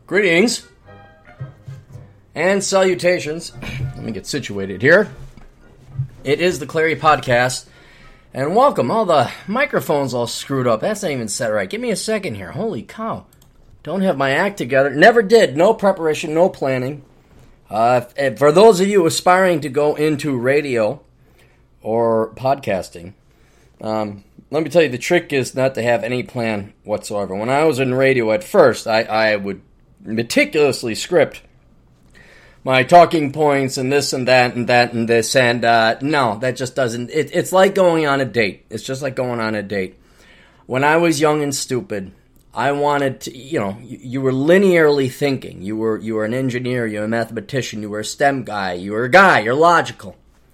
Greetings and salutations. Let me get situated here. It is the Clary Podcast, and welcome. Oh, the microphone's all screwed up. That's not even set right. Give me a second here. Holy cow. Don't have my act together. Never did. No preparation, no planning. For those of you aspiring to go into radio or podcasting, let me tell you, the trick is not to have any plan whatsoever. When I was in radio at first, I would meticulously script my talking points and this and that and that and this, and no, that just doesn't, it's like going on a date. It's just like going on a date. When I was young and stupid, I wanted to, you were linearly thinking. You were an engineer, you were a mathematician, you were a STEM guy, you're logical.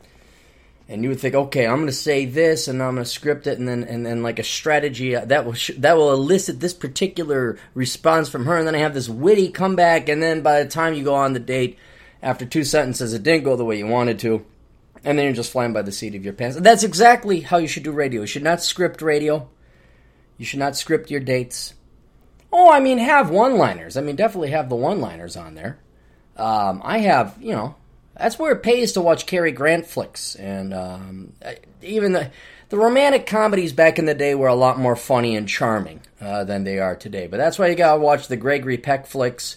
And you would think, okay, I'm going to say this, and I'm going to script it, and then like a strategy that will elicit this particular response from her, and then I have this witty comeback, and then by the time you go on the date, after 2 sentences, it didn't go the way you wanted to, and then you're just flying by the seat of your pants. And that's exactly how you should do radio. You should not script radio. You should not script your dates. Oh, I mean, have one-liners. I mean, definitely have the one-liners on there. I have, that's where it pays to watch Cary Grant flicks. And even the romantic comedies back in the day were a lot more funny and charming than they are today. But that's why you gotta watch the Gregory Peck flicks,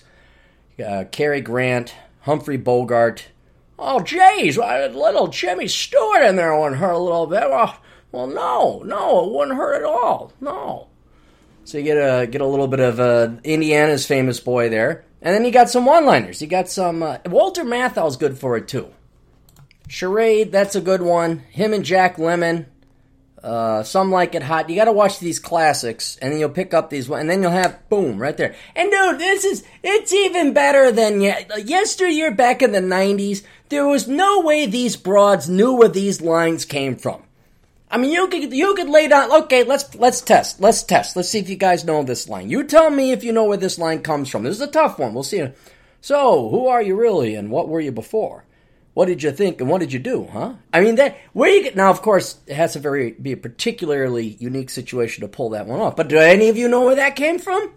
Cary Grant, Humphrey Bogart. Oh, jeez, little Jimmy Stewart in there wouldn't hurt a little bit. Well, no, it wouldn't hurt at all. No. So you get a little bit of Indiana's famous boy there. And then you got some one-liners. You got some... Walter Matthau's good for it, too. Charade, that's a good one. Him and Jack Lemmon. Some Like It Hot. You got to watch these classics, and then you'll pick up these... And then you'll have... Boom, right there. And, dude, it's even better than... Yesteryear, back in the 90s, there was no way these broads knew where these lines came from. I mean, you could lay down, okay, let's test. Let's see if you guys know this line. You tell me if you know where this line comes from. This is a tough one. We'll see. So, who are you really, and what were you before? What did you think, and what did you do, huh? I mean, now, of course, it has to be a particularly unique situation to pull that one off. But do any of you know where that came from?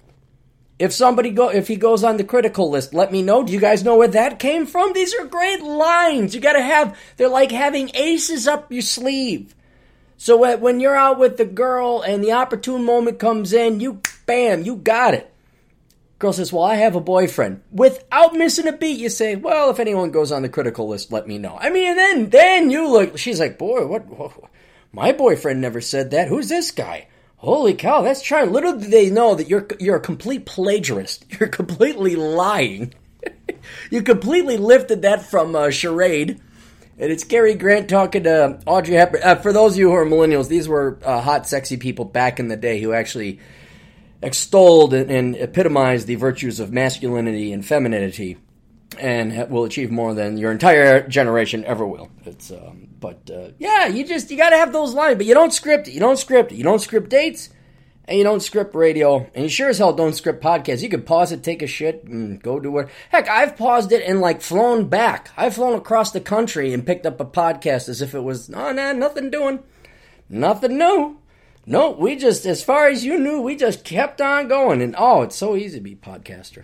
If he goes on the critical list, let me know. Do you guys know where that came from? These are great lines. You gotta they're like having aces up your sleeve. So when you're out with the girl and the opportune moment comes in, you got it. Girl says, well, I have a boyfriend. Without missing a beat, you say, well, if anyone goes on the critical list, let me know. I mean, and then you look, she's like, boy, what? My boyfriend never said that. Who's this guy? Holy cow, that's trying. Little do they know that you're a complete plagiarist. You're completely lying. You completely lifted that from Charade. And it's Cary Grant talking to Audrey Hepburn. For those of you who are millennials, these were hot, sexy people back in the day who actually extolled and epitomized the virtues of masculinity and femininity, and will achieve more than your entire generation ever will. It's you got to have those lines, but you don't script it. You don't script dates, and you don't script radio, and you sure as hell don't script podcasts. You could pause it, take a shit, and go do it. Heck, I've paused it and flown back. I've flown across the country and picked up a podcast as if it was, nothing doing. Nothing new. No, we just, as far as you knew, we just kept on going. And it's so easy to be a podcaster.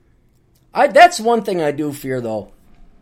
That's one thing I do fear, though.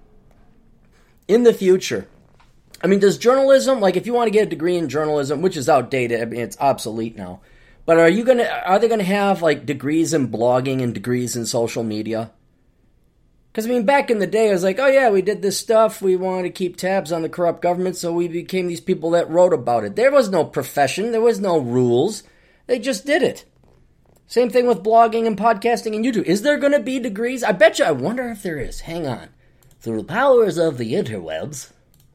In the future, I mean, does journalism, if you want to get a degree in journalism, which is outdated, I mean, it's obsolete now. But are they gonna have degrees in blogging and degrees in social media? Because I mean, back in the day, it was like, oh yeah, we did this stuff. We wanted to keep tabs on the corrupt government, so we became these people that wrote about it. There was no profession. There was no rules. They just did it. Same thing with blogging and podcasting and YouTube. Is there gonna be degrees? I bet you. I wonder if there is. Hang on. Through the powers of the interwebs.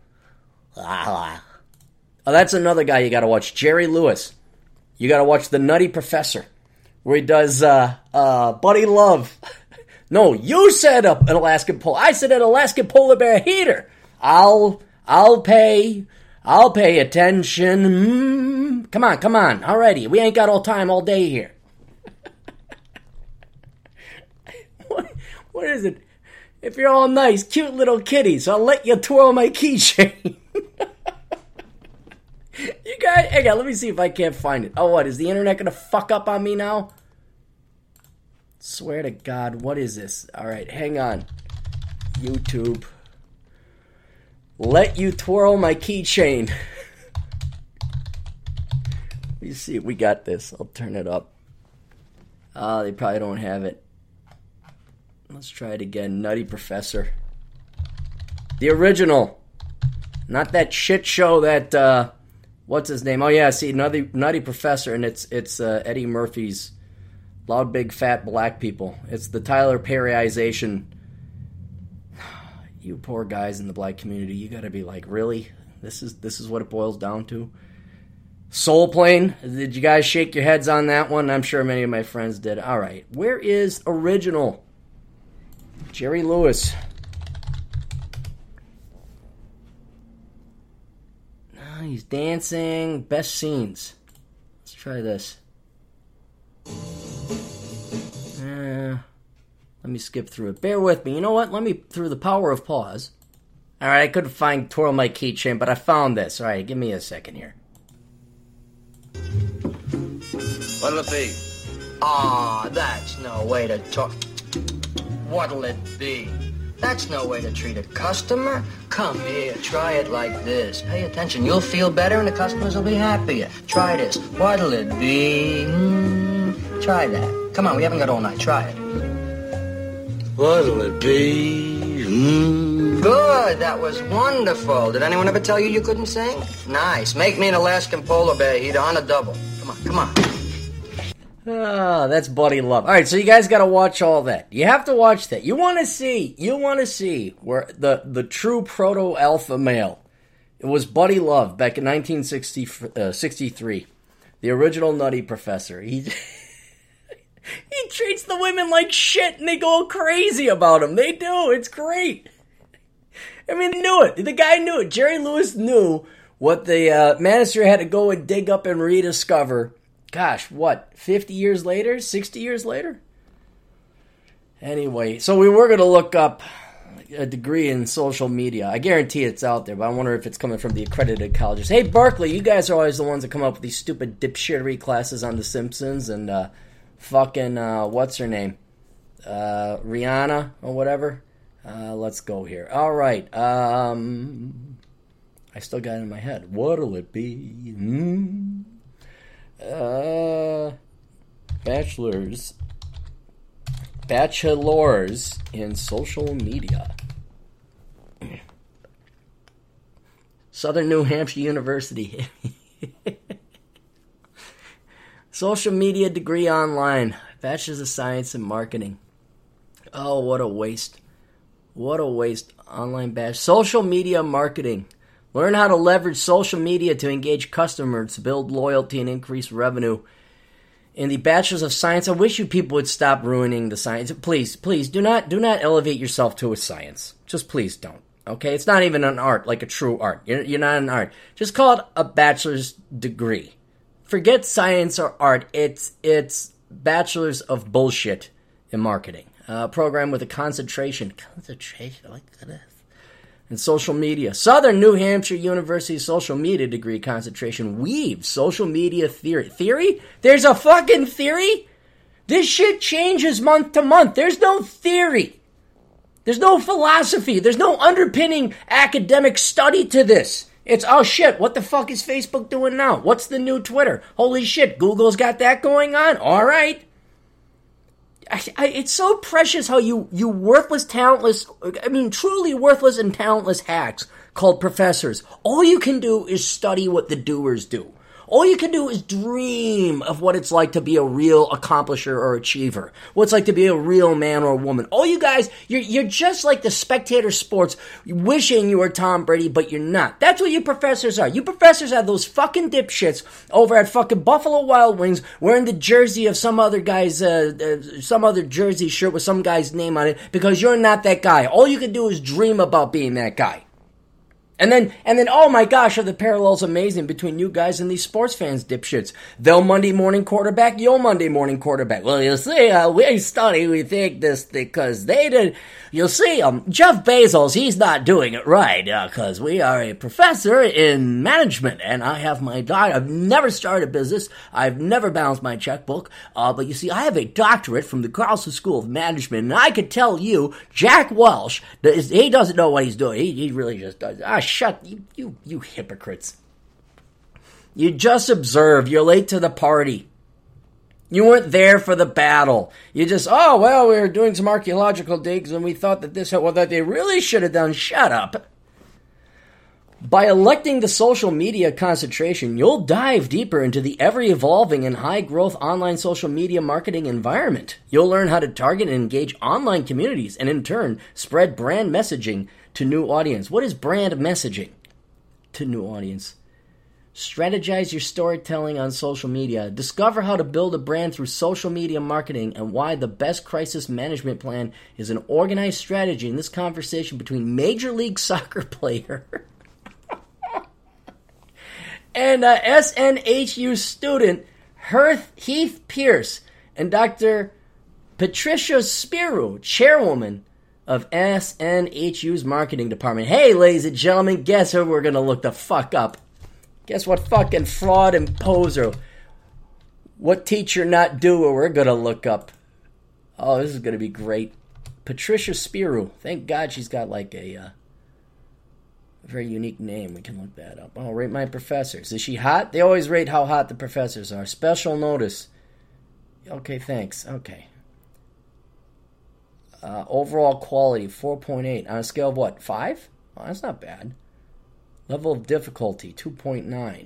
Oh, that's another guy you got to watch. Jerry Lewis. You got to watch The Nutty Professor, where he does Buddy Love. No, you said an Alaskan polar. I said an Alaskan polar bear heater. I'll pay attention. Come on. Alrighty, we ain't got all time all day here. What is it? If you're all nice, cute little kitties, I'll let you twirl my keychain. You guys, hang on, let me see if I can't find it. Oh, what, is the internet going to fuck up on me now? Swear to God, what is this? All right, hang on. YouTube. Let you twirl my keychain. You see, we got this. I'll turn it up. They probably don't have it. Let's try it again. Nutty Professor. The original. Not that shit show that, what's his name? Oh yeah, see, Nutty Professor, and it's Eddie Murphy's Loud Big Fat Black People. It's the Tyler Perryization. You poor guys in the black community, you gotta be like, really? This is what it boils down to? Soul Plane? Did you guys shake your heads on that one? I'm sure many of my friends did. Alright, where is original? Jerry Lewis. He's dancing. Best scenes. Let's try this. Let me skip through it. Bear with me. You know what? Let me, through the power of pause. Alright, I couldn't find Twirl My Keychain, but I found this. Alright, give me a second here. What'll it be? That's no way to talk. What'll it be? That's no way to treat a customer. Come here, try it like this. Pay attention. You'll feel better and the customers will be happier. Try this. What'll it be? Try that. Come on, we haven't got all night. Try it. What'll it be? Good, that was wonderful. Did anyone ever tell you you couldn't sing? Nice. Make me an Alaskan polar bear eater on a double. Come on. That's Buddy Love. Alright, so you guys gotta watch all that. You have to watch that. You wanna see where the true proto-alpha male. It was Buddy Love back in 1963. The original Nutty Professor. He treats the women like shit and they go crazy about him. They do. It's great. I mean, they knew it. The guy knew it. Jerry Lewis knew what the Manister had to go and dig up and rediscover. Gosh, what, 50 years later? 60 years later? Anyway, so we were going to look up a degree in social media. I guarantee it's out there, but I wonder if it's coming from the accredited colleges. Hey, Berkeley, you guys are always the ones that come up with these stupid dipshittery classes on The Simpsons and fucking, what's her name? Rihanna or whatever. Let's go here. All right. I still got it in my head. What'll it be? Bachelors in social media. Southern New Hampshire University. Social media degree online. Bachelor's of Science in Marketing. Oh, what a waste. What a waste. Online batch. Social media marketing. Learn how to leverage social media to engage customers, build loyalty, and increase revenue. In the Bachelor's of Science, I wish you people would stop ruining the science. Please, do not elevate yourself to a science. Just please don't. Okay? It's not even an art, like a true art. You're not an art. Just call it a bachelor's degree. Forget science or art. It's bachelor's of bullshit in marketing. Program with a concentration. Concentration? I like that. In social media. Southern New Hampshire University social media degree concentration. Weaves social media theory. Theory? There's a fucking theory? This shit changes month to month. There's no theory. There's no philosophy. There's no underpinning academic study to this. It's, oh shit, what the fuck is Facebook doing now? What's the new Twitter? Holy shit, Google's got that going on? Alright. It's so precious how you worthless, talentless, truly worthless and talentless hacks called professors. All you can do is study what the doers do. All you can do is dream of what it's like to be a real accomplisher or achiever. What it's like to be a real man or woman. All you guys, you're just like the Spectator Sports wishing you were Tom Brady, but you're not. That's what you professors are. You professors are those fucking dipshits over at fucking Buffalo Wild Wings wearing the jersey of some other guy's, some other jersey shirt with some guy's name on it because you're not that guy. All you can do is dream about being that guy. And then, oh my gosh, are the parallels amazing between you guys and these sports fans, dipshits. They'll Monday morning quarterback, you'll Monday morning quarterback. Well, you see, we think this because they did. You'll see, Jeff Bezos, he's not doing it right, because we are a professor in management, and I have my doctorate. I've never started a business. I've never balanced my checkbook, but you see, I have a doctorate from the Carlson School of Management, and I could tell you, Jack Welch, he doesn't know what he's doing. He really just does. Shut you hypocrites. You just observe. You're late to the party. You weren't there for the battle. You just, we were doing some archaeological digs and we thought that that they really should have done. Shut up. By electing the social media concentration, you'll dive deeper into the ever-evolving and high-growth online social media marketing environment. You'll learn how to target and engage online communities and, in turn, spread brand messaging to new audience. What is brand messaging to new audience? Strategize your storytelling on social media. Discover how to build a brand through social media marketing and why the best crisis management plan is an organized strategy in this conversation between Major League Soccer player and SNHU student Heath Pierce and Dr. Patricia Spiro, chairwoman of SNHU's marketing department. Hey, ladies and gentlemen, guess who we're going to look the fuck up? Guess what fucking fraud and poser? What teacher not doer we're going to look up? Oh, this is going to be great. Patricia Spiro. Thank God she's got like a very unique name. We can look that up. Oh, rate my professors. Is she hot? They always rate how hot the professors are. Special notice. Okay, thanks. Okay. Overall quality, 4.8. On a scale of what, 5? Oh, that's not bad. Level of difficulty, 2.9.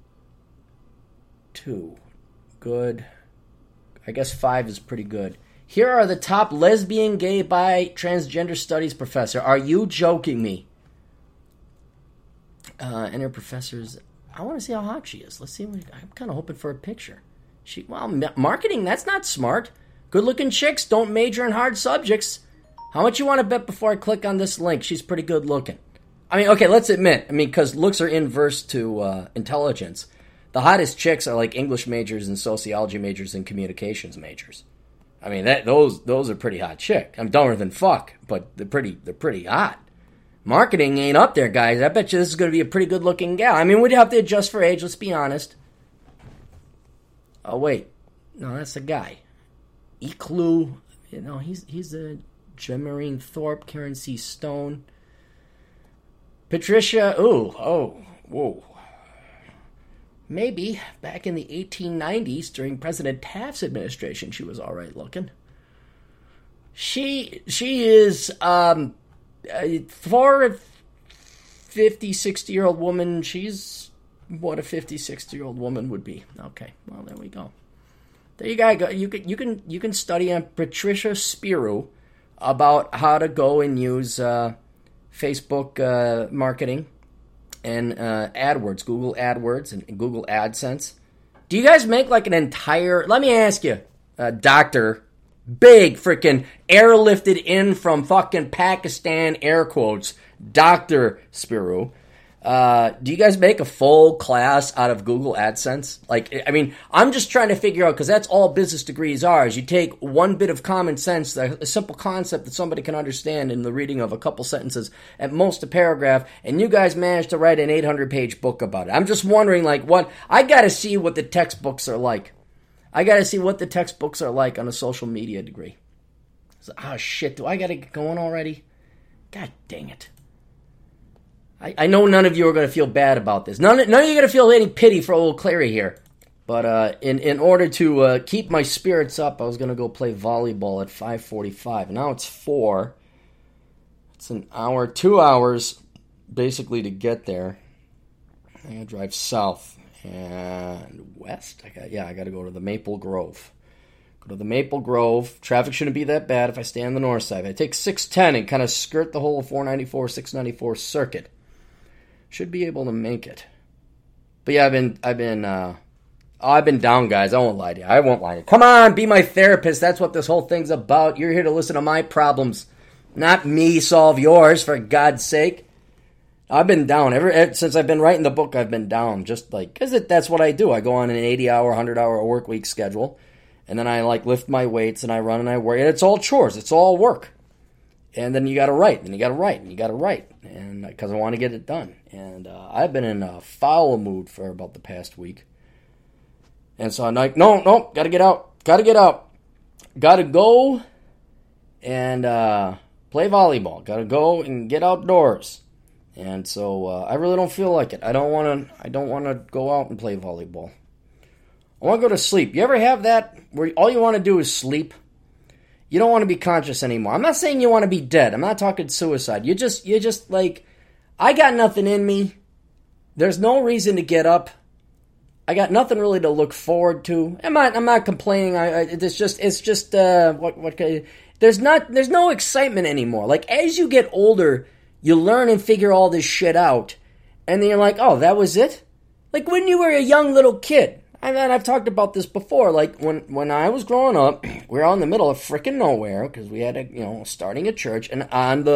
2. Good. I guess 5 is pretty good. Here are the top lesbian, gay, bi, transgender studies professor. Are you joking me? And her professors, I want to see how hot she is. Let's see. I'm kind of hoping for a picture. Marketing, that's not smart. Good-looking chicks don't major in hard subjects. How much you want to bet before I click on this link? She's pretty good-looking. I mean, okay, let's admit. Because looks are inverse to intelligence. The hottest chicks are like English majors and sociology majors and communications majors. I mean, those are pretty hot chicks. I'm dumber than fuck, but they're pretty hot. Marketing ain't up there, guys. I bet you this is going to be a pretty good-looking gal. I mean, we'd have to adjust for age, let's be honest. Oh, wait. No, that's a guy. Eclu, he's a Jemarine Thorpe, Karen C. Stone. Patricia, whoa. Maybe back in the 1890s during President Taft's administration, she was all right looking. She is, for a 50, 60-year-old woman, she's what a 50, 60-year-old woman would be. Okay, well, there we go. There you go. You can study on Patricia Spiro about how to go and use Facebook marketing and AdWords, Google AdWords and Google AdSense. Do you guys make like an entire? Let me ask you, Doctor, big freaking airlifted in from fucking Pakistan, air quotes, Dr. Spiro. Do you guys make a full class out of Google AdSense? I'm just trying to figure out, because that's all business degrees are, is you take one bit of common sense, a simple concept that somebody can understand in the reading of a couple sentences, at most a paragraph, and you guys managed to write an 800-page book about it. I'm just wondering, I gotta see what the textbooks are like. I gotta see what the textbooks are like on a social media degree. Oh, shit, do I gotta get going already? God dang it. I know none of you are going to feel bad about this. None of you are going to feel any pity for old Clary here. But in order to keep my spirits up, I was going to go play volleyball at 5:45. Now it's 4. It's an hour, 2 hours, basically, to get there. I got to drive south and west. I got to go to the Maple Grove. Go to the Maple Grove. Traffic shouldn't be that bad if I stay on the north side. I take 610 and kind of skirt the whole 494, 694 circuit. Should be able to make it. But yeah, I've been down, guys. I won't lie to you. Come on, be my therapist. That's what this whole thing's about. You're here to listen to my problems, not me solve yours, for God's sake. I've been down ever since I've been writing the book. I've been down just like because that's what I do. I go on an 80-hour, 100-hour work week schedule, and then I like lift my weights and I run and I work. And it's all chores. It's all work. And then you got to write, and you got to write, and you got to write, and because I want to get it done. And I've been in a foul mood for about the past week. And so I'm like, no, got to get out, got to go and play volleyball. Got to go and get outdoors. And so I really don't feel like it. I don't want to go out and play volleyball. I want to go to sleep. You ever have that where all you want to do is sleep? You don't want to be conscious anymore. I'm not saying you want to be dead. I'm not talking suicide. You're just like, I got nothing in me. There's no reason to get up. I got nothing really to look forward to. I'm not complaining. There's no excitement anymore. Like as you get older, you learn and figure all this shit out, and then you're like, oh, that was it? Like when you were a young little kid. And I've talked about this before. Like when I was growing up, we were out in the middle of frickin' nowhere because we had starting a church, and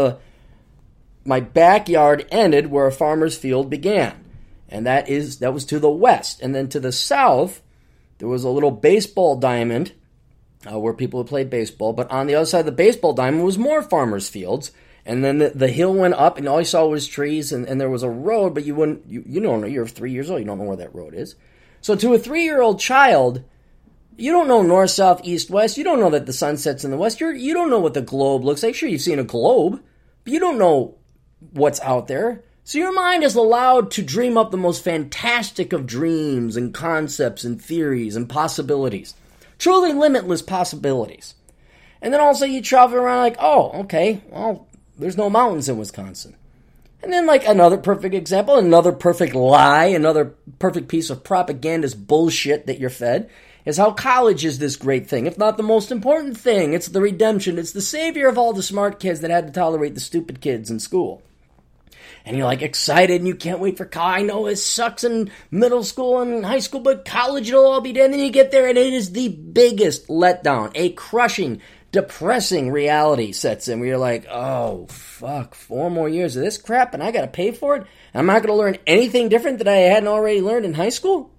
my backyard ended where a farmer's field began, and that was to the west, and then to the south there was a little baseball diamond where people would play baseball. But on the other side of the baseball diamond was more farmers' fields, and then the hill went up, and all you saw was trees, and there was a road, but you don't know. You're 3 years old, you don't know where that road is. So to a 3-year-old child, you don't know north, south, east, west. You don't know that the sun sets in the west. You don't know what the globe looks like. Sure, you've seen a globe, but you don't know what's out there. So your mind is allowed to dream up the most fantastic of dreams and concepts and theories and possibilities. Truly limitless possibilities. And then also you travel around like, oh, okay, well, there's no mountains in Wisconsin. And then, like, another perfect example, another perfect lie, another perfect piece of propagandist bullshit that you're fed is how college is this great thing. If not the most important thing, it's the redemption. It's the savior of all the smart kids that had to tolerate the stupid kids in school. And you're, like, excited, and you can't wait for college. I know it sucks in middle school and high school, but college, it'll all be dead. And then you get there, and it is the biggest letdown, a crushing, depressing reality sets in where you're like, oh, fuck, 4 more years of this crap and I gotta pay for it? And I'm not gonna learn anything different that I hadn't already learned in high school?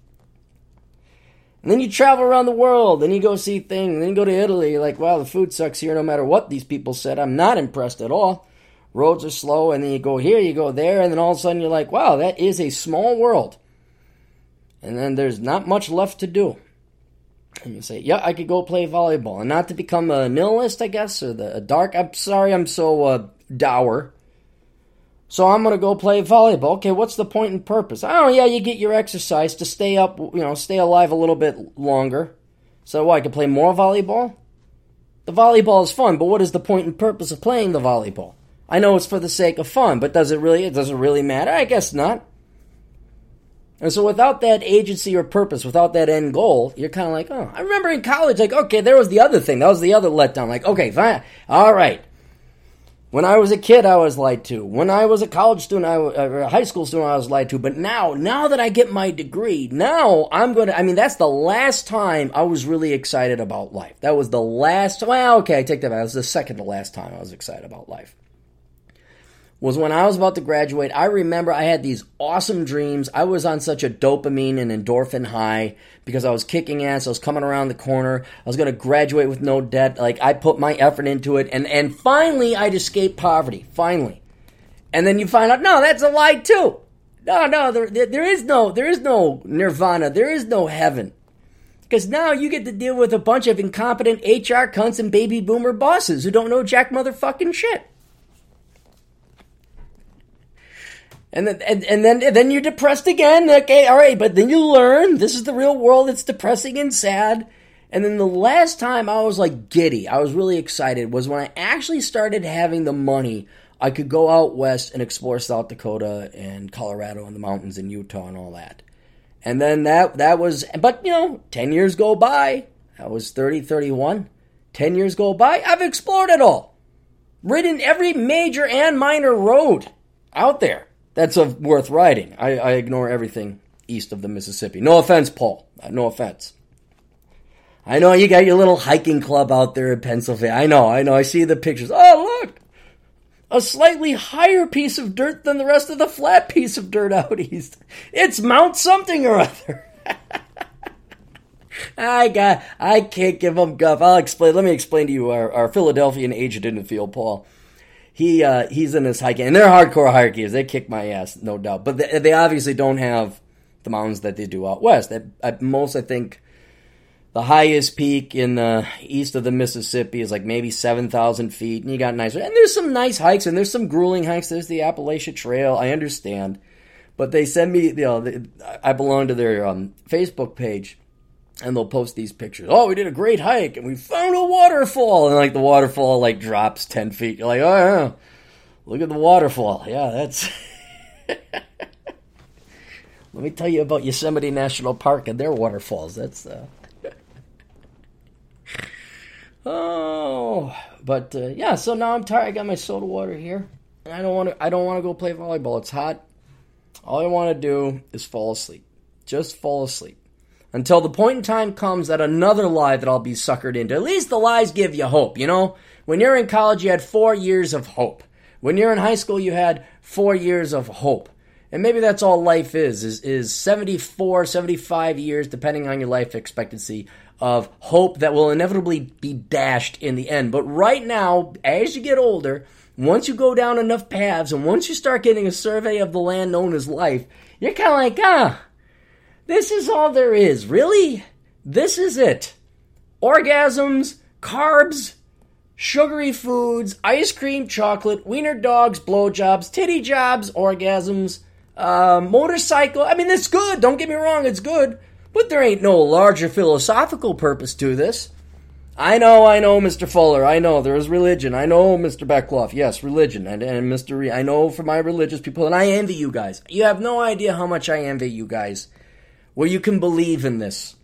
And then you travel around the world, and you go see things, and then you go to Italy, you're like, wow, the food sucks here no matter what these people said. I'm not impressed at all. Roads are slow, and then you go here, you go there, and then all of a sudden you're like, wow, that is a small world. And then there's not much left to do. And you say, yeah, I could go play volleyball. And not to become a nihilist, I guess, or a dark. I'm sorry I'm so dour. So I'm going to go play volleyball. Okay, what's the point and purpose? Oh, yeah, you get your exercise to stay up, stay alive a little bit longer. So I can play more volleyball? The volleyball is fun, but what is the point and purpose of playing the volleyball? I know it's for the sake of fun, but does it really matter? I guess not. And so without that agency or purpose, without that end goal, you're kind of like, oh. I remember in college, like, okay, there was the other thing. That was the other letdown. Like, okay, fine. All right. When I was a kid, I was lied to. When I was a college student, or a high school student, I was lied to. But now that I get my degree, now that's the last time I was really excited about life. That was the last, well, okay, I take that back. That was the second to last time I was excited about life. Was when I was about to graduate. I remember I had these awesome dreams. I was on such a dopamine and endorphin high because I was kicking ass. I was coming around the corner. I was going to graduate with no debt. Like, I put my effort into it. And finally, I'd escape poverty. Finally. And then you find out, no, that's a lie too. No, there is no nirvana. There is no heaven. Because now you get to deal with a bunch of incompetent HR cunts and baby boomer bosses who don't know jack motherfucking shit. And then you're depressed again. Okay, all right, but then you learn this is the real world. It's depressing and sad. And then the last time I was like giddy, I was really excited, was when I actually started having the money. I could go out west and explore South Dakota and Colorado and the mountains and Utah and all that. And then that was, but 10 years go by. I was 30, 31. 10 years go by. I've explored it all. Ridden every major and minor road out there. That's worth riding. I ignore everything east of the Mississippi. No offense, Paul. No offense. I know you got your little hiking club out there in Pennsylvania. I know. I see the pictures. Oh, look. a slightly higher piece of dirt than the rest of the flat piece of dirt out east. It's Mount something or other. I can't give him guff. Let me explain to you our Philadelphian agent in the field, Paul. He's in this hiking, and they're hardcore hikers. They kick my ass, no doubt. But they obviously don't have the mountains that they do out west. At most, I think the highest peak in the east of the Mississippi is like maybe 7,000 feet, and you got nicer. And there's some nice hikes, and there's some grueling hikes. There's the Appalachian Trail. I understand, but they send me. I belong to their Facebook page. And they'll post these pictures. Oh, we did a great hike, and we found a waterfall. And, like, the waterfall, like, drops 10 feet. You're like, oh, yeah, look at the waterfall. Yeah, that's... Let me tell you about Yosemite National Park and their waterfalls. That's, Oh, but, yeah, so now I'm tired. I got my soda water here. And I don't want to go play volleyball. It's hot. All I want to do is fall asleep. Just fall asleep. Until the point in time comes that another lie that I'll be suckered into. At least the lies give you hope, you know? When you're in college, you had 4 years of hope. When you're in high school, you had 4 years of hope. And maybe that's all life is 74, 75 years, depending on your life expectancy, of hope that will inevitably be dashed in the end. But right now, as you get older, once you go down enough paths, and once you start getting a survey of the land known as life, you're kind of like, this is all there is. Really? This is it. Orgasms, carbs, sugary foods, ice cream, chocolate, wiener dogs, blowjobs, titty jobs, orgasms, motorcycle. I mean, it's good. Don't get me wrong, it's good. But there ain't no larger philosophical purpose to this. I know, Mr. Fuller. I know, there is religion. I know, Mr. Beckloff. Yes, religion. And Mr. I know for my religious people, and I envy you guys. You have no idea how much I envy you guys. Where you can believe in this.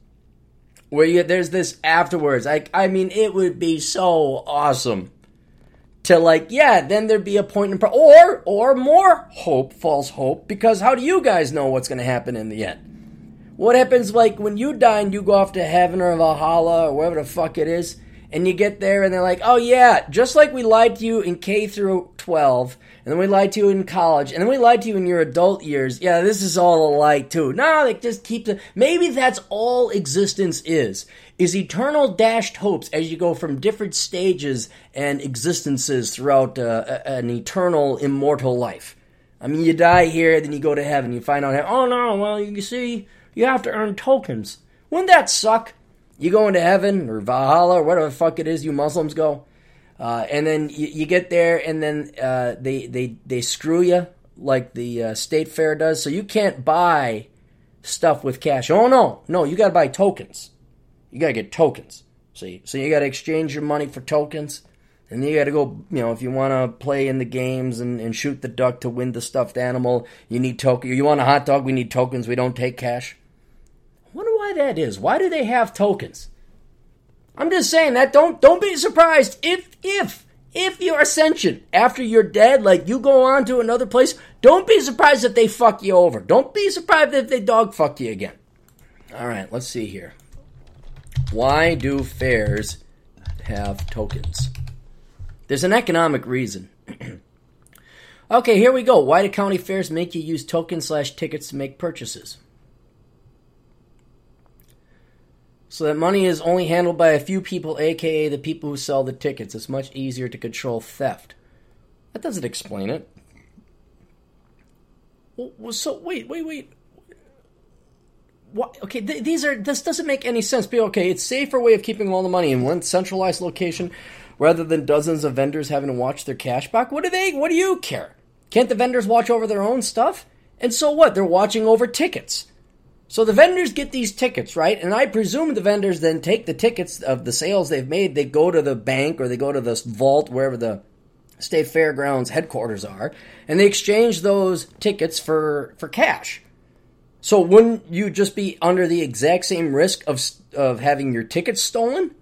There's this afterwards. I mean, it would be so awesome to then there'd be a point in... Or more hope, false hope, because how do you guys know what's going to happen in the end? What happens, when you die and you go off to heaven or Valhalla or wherever the fuck it is, and you get there and they're like, oh yeah, just like we lied to you in K through 12... And then we lied to you in college. And then we lied to you in your adult years. Yeah, this is all a lie, too. No, they just keep the... Maybe that's all existence is eternal dashed hopes as you go from different stages and existences throughout an eternal, immortal life. I mean, you die here, then you go to heaven. You find out, oh, no, well, you see, you have to earn tokens. Wouldn't that suck? You go into heaven, or Valhalla, or whatever the fuck it is you Muslims go. And then you get there, and then they screw you like the state fair does. So you can't buy stuff with cash. Oh no, you got to buy tokens. You got to get tokens. See, so you got to exchange your money for tokens, and then you got to go. If you want to play in the games and shoot the duck to win the stuffed animal, you need tokens. You want a hot dog? We need tokens. We don't take cash. I wonder why that is. Why do they have tokens? I'm just saying that don't be surprised if your ascension after you're dead, you go on to another place, don't be surprised if they fuck you over. Don't be surprised if they dog fuck you again. All right, let's see here. Why do fairs have tokens? There's an economic reason. Okay, here we go. Why do county fairs make you use tokens/tickets to make purchases? So that money is only handled by a few people, a.k.a. the people who sell the tickets. It's much easier to control theft. That doesn't explain it. So, wait. What? Okay, this doesn't make any sense. But okay, it's a safer way of keeping all the money in one centralized location rather than dozens of vendors having to watch their cash back. What do you care? Can't the vendors watch over their own stuff? And so what? They're watching over tickets. So the vendors get these tickets, right? And I presume the vendors then take the tickets of the sales they've made, they go to the bank or they go to the vault, wherever the state fairgrounds headquarters are, and they exchange those tickets for cash. So wouldn't you just be under the exact same risk of having your tickets stolen?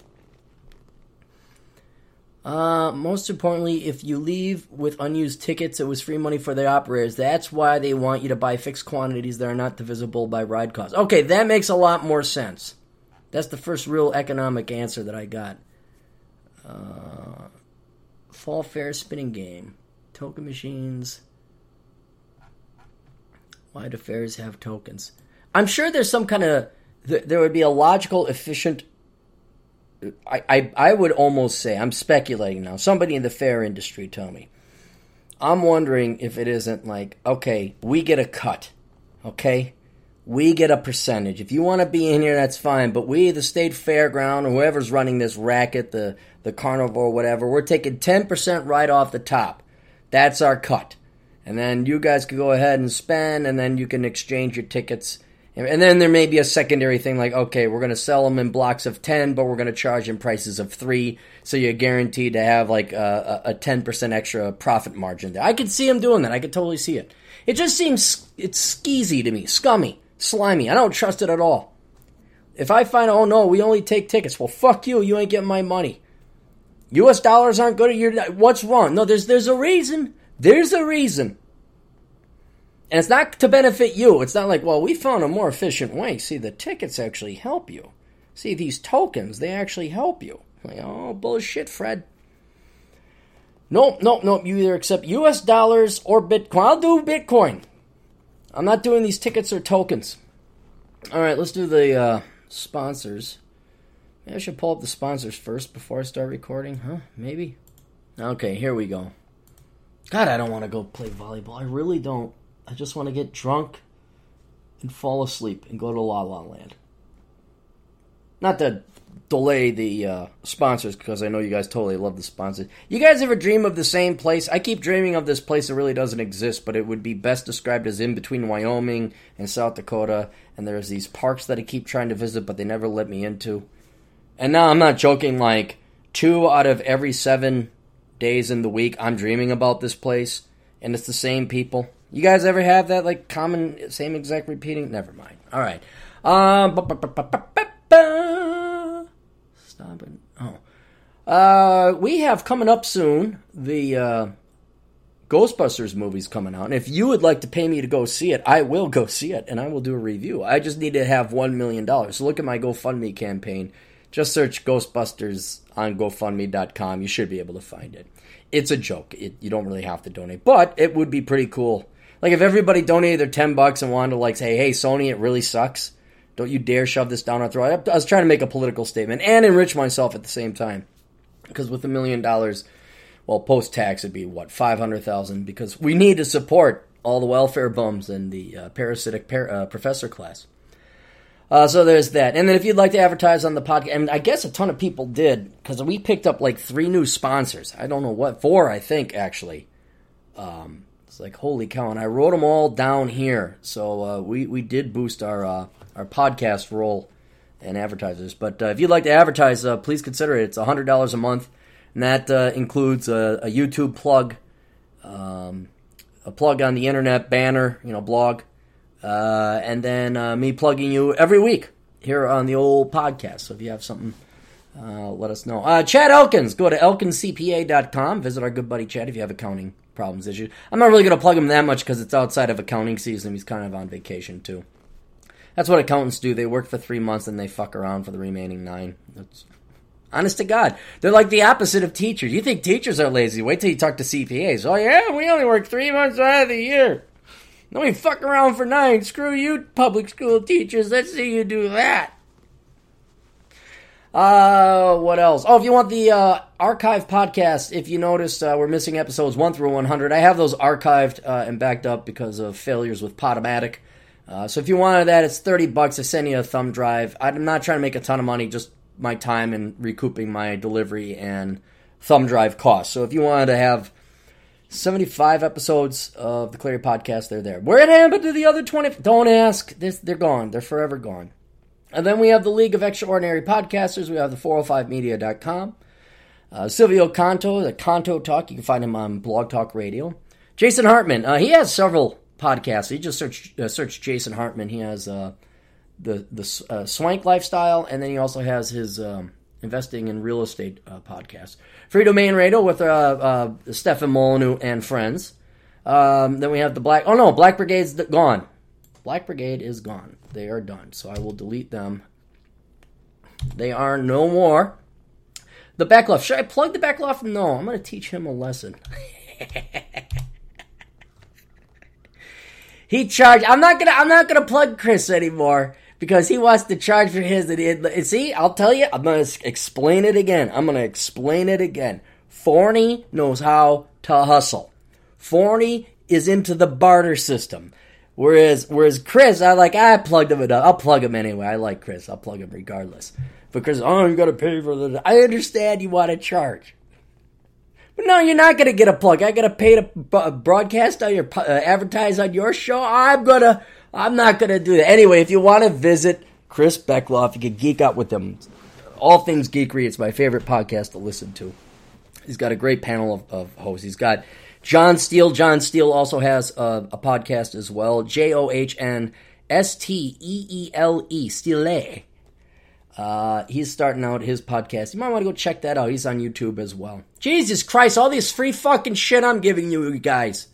Most importantly, if you leave with unused tickets, it was free money for the operators. That's why they want you to buy fixed quantities that are not divisible by ride costs. Okay, that makes a lot more sense. That's the first real economic answer that I got. Fall fair spinning game. Token machines. Why do fairs have tokens? I'm sure there's some kind of... There would be a logical, efficient... I would almost say, I'm speculating now. Somebody in the fair industry tell me. I'm wondering if it isn't like, okay, we get a cut. Okay? We get a percentage. If you want to be in here, that's fine. But we, the state fairground, or whoever's running this racket, the carnival or whatever, we're taking 10% right off the top. That's our cut. And then you guys can go ahead and spend, and then you can exchange your tickets. And then there may be a secondary thing like, okay, we're going to sell them in blocks of 10, but we're going to charge in prices of 3, so you're guaranteed to have like a 10% extra profit margin there. I could see him doing that. I could totally see it. It just seems, it's skeezy to me, scummy, slimy. I don't trust it at all. If I find, oh no, we only take tickets, well, fuck you, you ain't getting my money. U.S. dollars aren't good at your, what's wrong? No, there's a reason. There's a reason. And it's not to benefit you. It's not like, well, we found a more efficient way. See, the tickets actually help you. See, these tokens, they actually help you. Like, oh, bullshit, Fred. Nope. You either accept U.S. dollars or Bitcoin. I'll do Bitcoin. I'm not doing these tickets or tokens. All right, let's do the sponsors. Maybe I should pull up the sponsors first before I start recording, huh? Maybe. Okay, here we go. God, I don't want to go play volleyball. I really don't. I just want to get drunk and fall asleep and go to La La Land. Not to delay the sponsors, because I know you guys totally love the sponsors. You guys ever dream of the same place? I keep dreaming of this place that really doesn't exist, but it would be best described as in between Wyoming and South Dakota, and there's these parks that I keep trying to visit, but they never let me into. And now I'm not joking, like 2 out of every 7 days in the week, I'm dreaming about this place, and it's the same people. You guys ever have that, like, common, same exact repeating? Never mind. All right. Stop it. Oh. We have coming up soon the Ghostbusters movie's coming out. And if you would like to pay me to go see it, I will go see it, and I will do a review. I just need to have $1 million. So look at my GoFundMe campaign. Just search Ghostbusters on GoFundMe.com. You should be able to find it. It's a joke. You don't really have to donate. But it would be pretty cool. Like, if everybody donated their $10 and wanted to, like, say, hey, Sony, it really sucks. Don't you dare shove this down our throat. I was trying to make a political statement and enrich myself at the same time. Because with $1 million, well, post-tax, it'd be, what, $500,000? Because we need to support all the welfare bums and the parasitic professor class. So there's that. And then if you'd like to advertise on the podcast, and I guess a ton of people did, because we picked up like 3 new sponsors. I don't know what, 4, I think, actually. It's like, holy cow, and I wrote them all down here. So we did boost our podcast roll and advertisers. But if you'd like to advertise, please consider it. It's $100 a month, and that includes a YouTube plug, a plug on the internet, banner, blog, and then me plugging you every week here on the old podcast. So if you have something, let us know. Chad Elkins, go to elkinscpa.com. Visit our good buddy Chad if you have accounting problems, issues. I'm not really going to plug him that much because it's outside of accounting season. He's kind of on vacation too. That's what accountants do. They work for 3 months and they fuck around for the remaining 9. That's honest to God. They're like the opposite of teachers. You think teachers are lazy. Wait till you talk to CPAs. Oh yeah, we only work 3 months out of the year. Then we fuck around for 9. Screw you, public school teachers. Let's see you do that. What else? Oh, if you want the archive podcast, if you noticed, we're missing episodes 1 through 100. I have those archived and backed up because of failures with Podomatic. So if you wanted that, it's $30. I send you a thumb drive. I'm not trying to make a ton of money, just my time and recouping my delivery and thumb drive costs. So if you wanted to have 75 episodes of the Clary Podcast, they're there. Where it happened to the other 20? Don't ask. They're gone. They're forever gone. And then we have the League of Extraordinary Podcasters. We have the 405media.com. Silvio Canto, the Canto Talk. You can find him on Blog Talk Radio. Jason Hartman. He has several podcasts. You just search Jason Hartman. He has the Swank Lifestyle, and then he also has his investing in real estate podcast. Free Domain Radio with Stefan Molyneux and friends. Then we have the Black Brigade's gone. Black Brigade is gone. They are done. So I will delete them. They are no more. The Beckloff. Should I plug the Beckloff? No, I'm going to teach him a lesson. He charged. I'm not gonna plug Chris anymore because he wants to charge for his. And see, I'll tell you. I'm gonna explain it again. Forney knows how to hustle. Forney is into the barter system. Whereas Chris, I plugged him enough. I'll plug him anyway. I like Chris. I'll plug him regardless. But Chris, you gotta pay for the. I understand you want to charge. But no, you're not going to get a plug. I got to pay to broadcast on your, advertise on your show. I'm not going to do that. Anyway, if you want to visit Chris Beckloff, you can geek out with him. All things geekery. It's my favorite podcast to listen to. He's got a great panel of hosts. He's got John Steele. John Steele also has a podcast as well. JOHNSTEELE. Steele. He's starting out his podcast. You might want to go check that out. He's on YouTube as well. Jesus Christ, all this free fucking shit I'm giving you guys.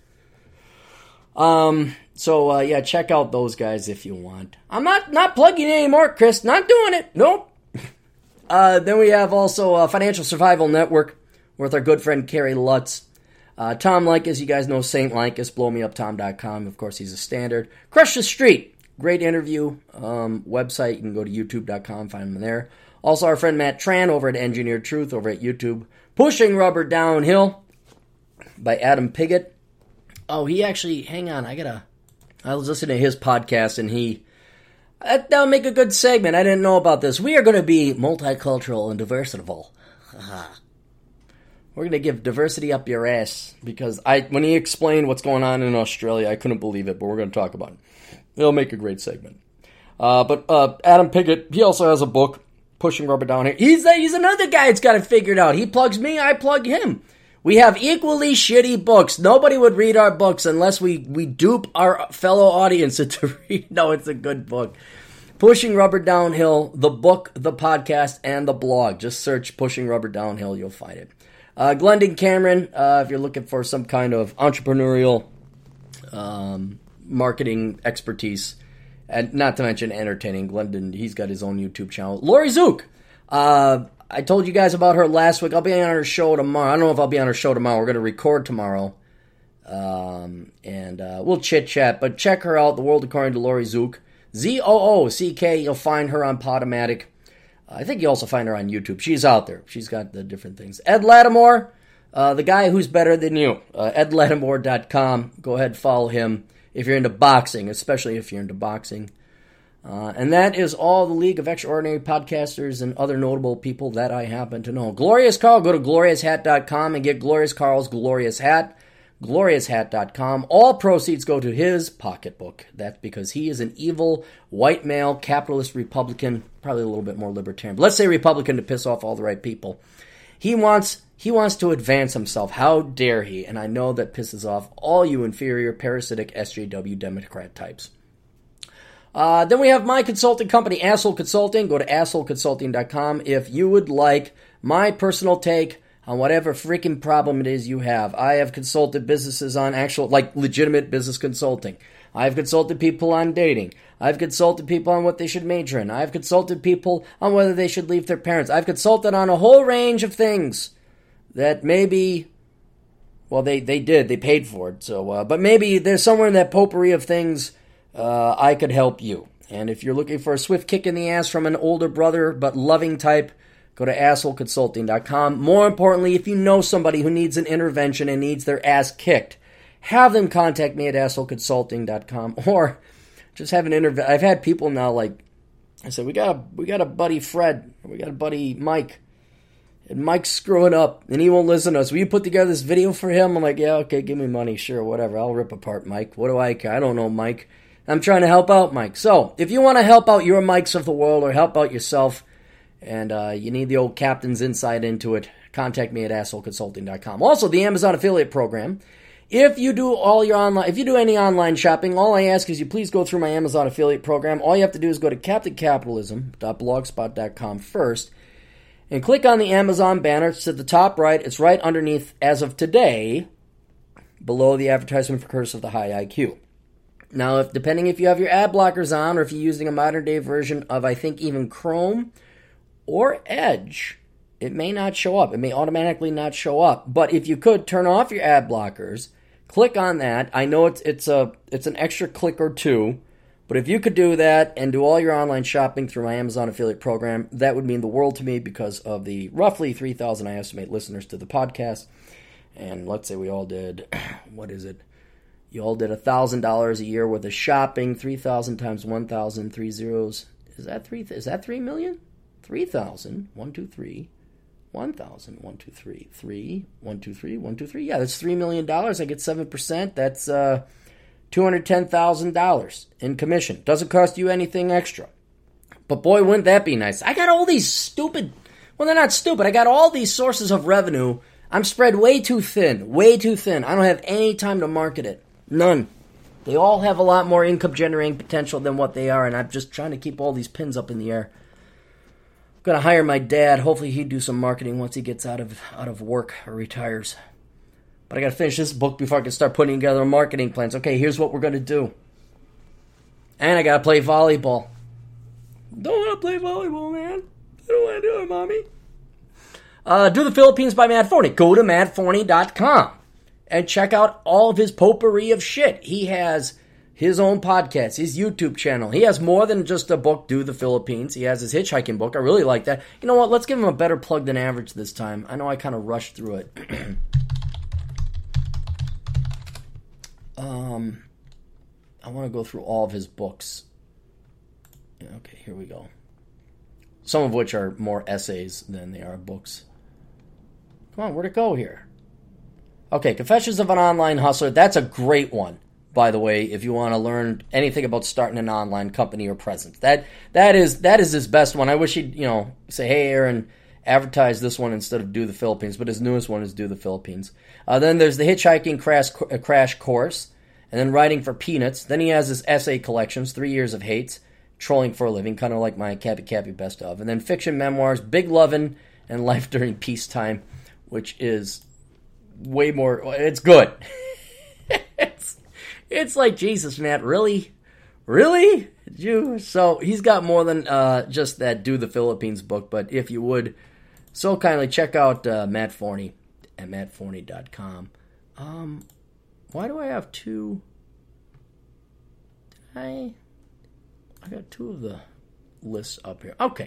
So check out those guys if you want. I'm not plugging it anymore, Chris. Not doing it. Nope. Then we have also Financial Survival Network with our good friend Carrie Lutz. Tom Likas, you guys know Saint Likas, blowmeuptom.com. Of course, he's a standard. Crush the Street. Great interview website. You can go to youtube.com, find him there. Also, our friend Matt Tran over at Engineered Truth over at YouTube. Pushing Rubber Downhill by Adam Piggott. Oh, he actually, hang on, I was listening to his podcast and that'll make a good segment. I didn't know about this. We are going to be multicultural and diversitable. We're going to give diversity up your ass because when he explained what's going on in Australia, I couldn't believe it, but we're going to talk about it. It'll make a great segment. But Adam Piggott, he also has a book, Pushing Rubber Downhill. He's another guy that's got it figured out. He plugs me, I plug him. We have equally shitty books. Nobody would read our books unless we dupe our fellow audience into read. No, it's a good book. Pushing Rubber Downhill, the book, the podcast, and the blog. Just search Pushing Rubber Downhill, you'll find it. Glendon Cameron, if you're looking for some kind of entrepreneurial marketing expertise, and not to mention entertaining, Glendon, he's got his own YouTube channel. Lori Zook, I told you guys about her last week. I'll be on her show tomorrow. I don't know if I'll be on her show tomorrow. We're going to record tomorrow, and we'll chit-chat, but check her out, The World According to Lori Zook. Z-O-O-C-K, you'll find her on Podomatic. I think you also find her on YouTube. She's out there. She's got the different things. Ed Lattimore, the guy who's better than you. EdLattimore.com. Go ahead, follow him if you're into boxing, especially if you're into boxing. And that is all the League of Extraordinary Podcasters and other notable people that I happen to know. Glorious Carl, go to glorioushat.com and get Glorious Carl's Glorious Hat. GloriousHat.com. All proceeds go to his pocketbook. That's because he is an evil, white male, capitalist Republican, probably a little bit more libertarian. But let's say Republican to piss off all the right people. He wants to advance himself. How dare he? And I know that pisses off all you inferior, parasitic SJW Democrat types. Then we have my consulting company, Asshole Consulting. Go to assholeconsulting.com if you would like my personal take on whatever freaking problem it is you have. I have consulted businesses on actual, legitimate business consulting. I've consulted people on dating. I've consulted people on what they should major in. I've consulted people on whether they should leave their parents. I've consulted on a whole range of things that maybe, well, they did. They paid for it. So, but maybe there's somewhere in that potpourri of things I could help you. And if you're looking for a swift kick in the ass from an older brother but loving type, go to assholeconsulting.com. More importantly, if you know somebody who needs an intervention and needs their ass kicked, have them contact me at assholeconsulting.com or just have an interview. I've had people now I said, we got a buddy Fred, we got a buddy Mike, and Mike's screwing up and he won't listen to us. Will you put together this video for him? I'm like, yeah, okay, give me money, sure, whatever. I'll rip apart Mike. What do I care? I don't know Mike. I'm trying to help out Mike. So if you want to help out your Mikes of the world or help out yourself, and you need the old captain's insight into it, contact me at assholeconsulting.com. Also, the Amazon affiliate program. If you do any online shopping, all I ask is you please go through my Amazon affiliate program. All you have to do is go to captaincapitalism.blogspot.com first and click on the Amazon banner. It's at the top right. It's right underneath, as of today, below the advertisement for Curse of the High IQ. Now, depending if you have your ad blockers on or if you're using a modern day version of, I think, even Chrome or Edge, it may not show up. It may automatically not show up. But if you could turn off your ad blockers, click on that. I know it's an extra click or two, but if you could do that and do all your online shopping through my Amazon affiliate program, that would mean the world to me because of the roughly 3,000 I estimate listeners to the podcast. And let's say we all did, what is it? You all did $1,000 a year worth of shopping. 3,000 times 1,000, 3 zeros. Is that 3 million? 3,000. 1, 2, 3. 1,000. 1, 2, 3. 3. 1, 2, 3. 1, 2, 3. Yeah, that's $3 million. I get 7%. That's $210,000 in commission. Doesn't cost you anything extra. But boy, wouldn't that be nice. I got all these stupid, well, they're not stupid. I got all these sources of revenue. I'm spread way too thin. Way too thin. I don't have any time to market it. None. They all have a lot more income generating potential than what they are, and I'm just trying to keep all these pins up in the air. I'm going to hire my dad. Hopefully he'd do some marketing once he gets out of work or retires. But I got to finish this book before I can start putting together marketing plans. Okay, here's what we're going to do. And I got to play volleyball. Don't want to play volleyball, man. I don't want to do it, Mommy. Do the Philippines by Matt Forney. Go to mattforney.com and check out all of his potpourri of shit. He has his own podcast, his YouTube channel. He has more than just a book, Do the Philippines. He has his hitchhiking book. I really like that. You know what? Let's give him a better plug than average this time. I know I kind of rushed through it. I want to go through all of his books. Okay, here we go. Some of which are more essays than they are books. Come on, where'd it go here? Okay, Confessions of an Online Hustler. That's a great one, by the way, if you want to learn anything about starting an online company or presence. That is his best one. I wish he'd, say, hey, Aaron, advertise this one instead of Do the Philippines, but his newest one is Do the Philippines. Then there's the Hitchhiking Crash Course, and then Writing for Peanuts. Then he has his essay collections, 3 Years of Hates, Trolling for a Living, kind of like my Cappy Best Of. And then fiction memoirs, Big Lovin' and Life During Peacetime, which is way more, it's good. it's like, Jesus, Matt, really? Really? So he's got more than just that Do the Philippines book, but if you would so kindly check out Matt Forney at mattforney.com. Why do I have two? I got two of the lists up here. Okay.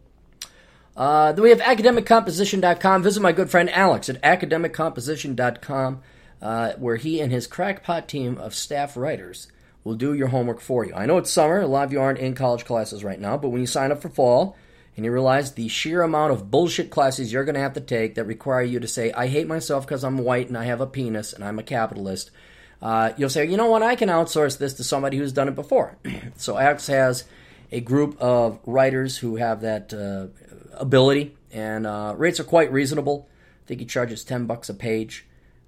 Then we have academiccomposition.com. Visit my good friend Alex at academiccomposition.com, where he and his crackpot team of staff writers will do your homework for you. I know it's summer. A lot of you aren't in college classes right now, but when you sign up for fall and you realize the sheer amount of bullshit classes you're going to have to take that require you to say, I hate myself because I'm white and I have a penis and I'm a capitalist, you'll say, you know what, I can outsource this to somebody who's done it before. So Alex has a group of writers who have that ability, and rates are quite reasonable. I think he charges $10 a page.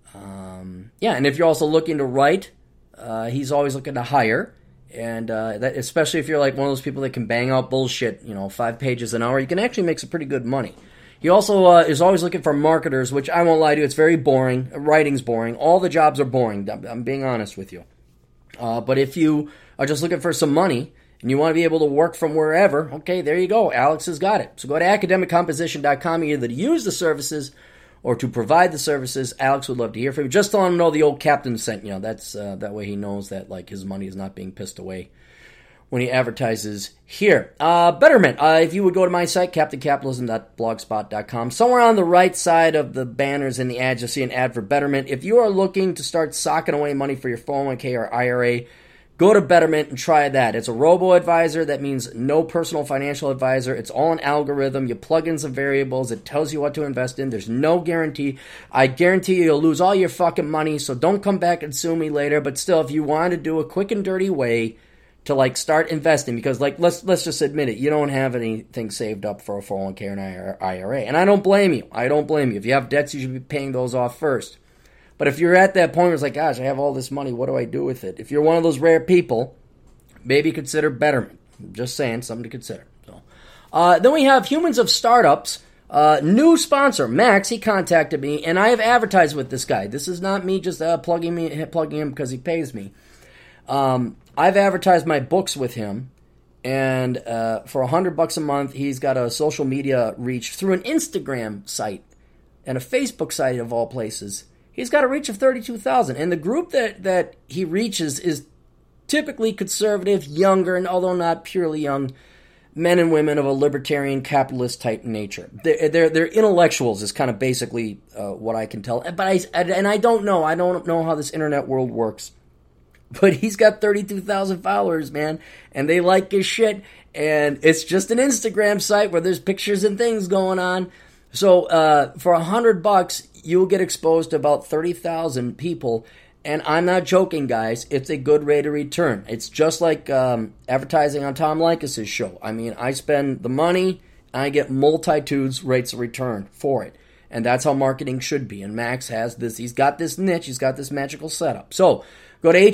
And if you're also looking to write, he's always looking to hire. And that, especially if you're like one of those people that can bang out bullshit, 5 pages an hour, you can actually make some pretty good money. He also is always looking for marketers, which I won't lie to you, it's very boring. Writing's boring. All the jobs are boring. I'm being honest with you. But if you are just looking for some money and you want to be able to work from wherever, okay, there you go. Alex has got it. So go to academiccomposition.com either to use the services or to provide the services. Alex would love to hear from you. Just let him know the old captain sent you. That's that way he knows that his money is not being pissed away when he advertises here. Betterment. If you would go to my site, captaincapitalism.blogspot.com, somewhere on the right side of the banners and the ads, you'll see an ad for Betterment. If you are looking to start socking away money for your 401k or IRA, go to Betterment and try that. It's a robo-advisor. That means no personal financial advisor. It's all an algorithm. You plug in some variables. It tells you what to invest in. There's no guarantee. I guarantee you'll lose all your fucking money, so don't come back and sue me later. But still, if you want to do a quick and dirty way to start investing, because let's just admit it, you don't have anything saved up for a 401k or an IRA. And I don't blame you. If you have debts, you should be paying those off first. But if you're at that point where it's like, gosh, I have all this money, what do I do with it? If you're one of those rare people, maybe consider Betterment. I'm just saying, something to consider. So, then we have Humans of Startups, new sponsor, Max. He contacted me, and I have advertised with this guy. This is not me just plugging him because he pays me. I've advertised my books with him, And for $100 a month, he's got a social media reach through an Instagram site and a Facebook site of all places. He's got a reach of 32,000. And the group that he reaches is typically conservative, younger, and although not purely young, men and women of a libertarian capitalist type nature. They're intellectuals is kind of basically what I can tell. But I don't know. I don't know how this internet world works. But he's got 32,000 followers, man, and they like his shit. And it's just an Instagram site where there's pictures and things going on. So for $100, you'll get exposed to about 30,000 people. And I'm not joking, guys. It's a good rate of return. It's just like advertising on Tom Leykis' show. I mean, I spend the money, and I get multitudes rates of return for it. And that's how marketing should be. And Max has this. He's got this niche. He's got this magical setup. So go to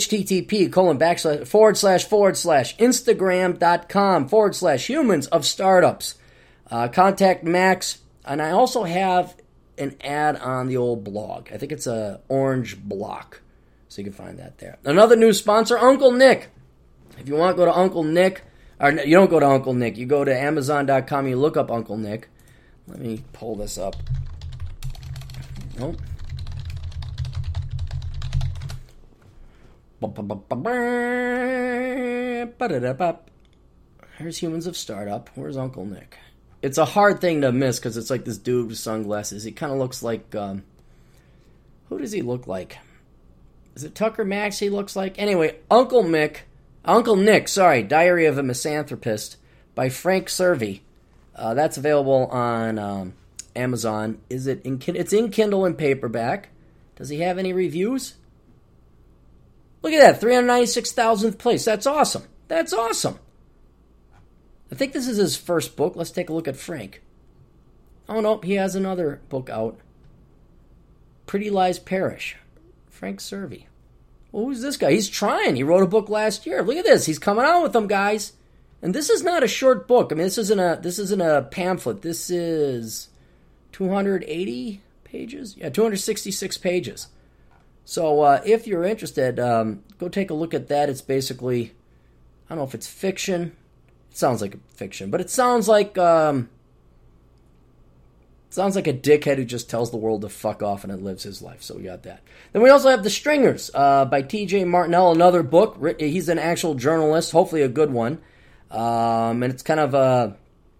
http://Instagram.com/humans of startups. Contact Max. And I also have an ad on the old blog. I think it's a orange block. So you can find that there. Another new sponsor, Uncle Nick. If you want, go to Uncle Nick. Or you don't go to Uncle Nick. You go to Amazon.com. You look up Uncle Nick. Let me pull this up. Nope. Here's Humans of Startup. Where's Uncle Nick? It's a hard thing to miss because it's like this dude with sunglasses. He kind of looks like... who does he look like? Is it Tucker Max he looks like? Anyway, Uncle Nick, Diary of a Misanthropist by Frank Cervi. That's available on Amazon. It's in Kindle and paperback. Does he have any reviews? Look at that, 396,000th place. That's awesome. That's awesome. I think this is his first book. Let's take a look at Frank. Oh, no, he has another book out. Pretty Lies Perish. Frank Cervi. Well, who's this guy? He's trying. He wrote a book last year. Look at this. He's coming out with them, guys. And this is not a short book. I mean, this isn't a pamphlet. This is 280 pages? Yeah, 266 pages. So if you're interested, go take a look at that. It's basically, I don't know if it's fiction. It sounds like fiction, but it sounds like a dickhead who just tells the world to fuck off and it lives his life. So we got that. Then we also have The Stringers by T.J. Martinell, another book. He's an actual journalist, hopefully a good one. And it's kind of a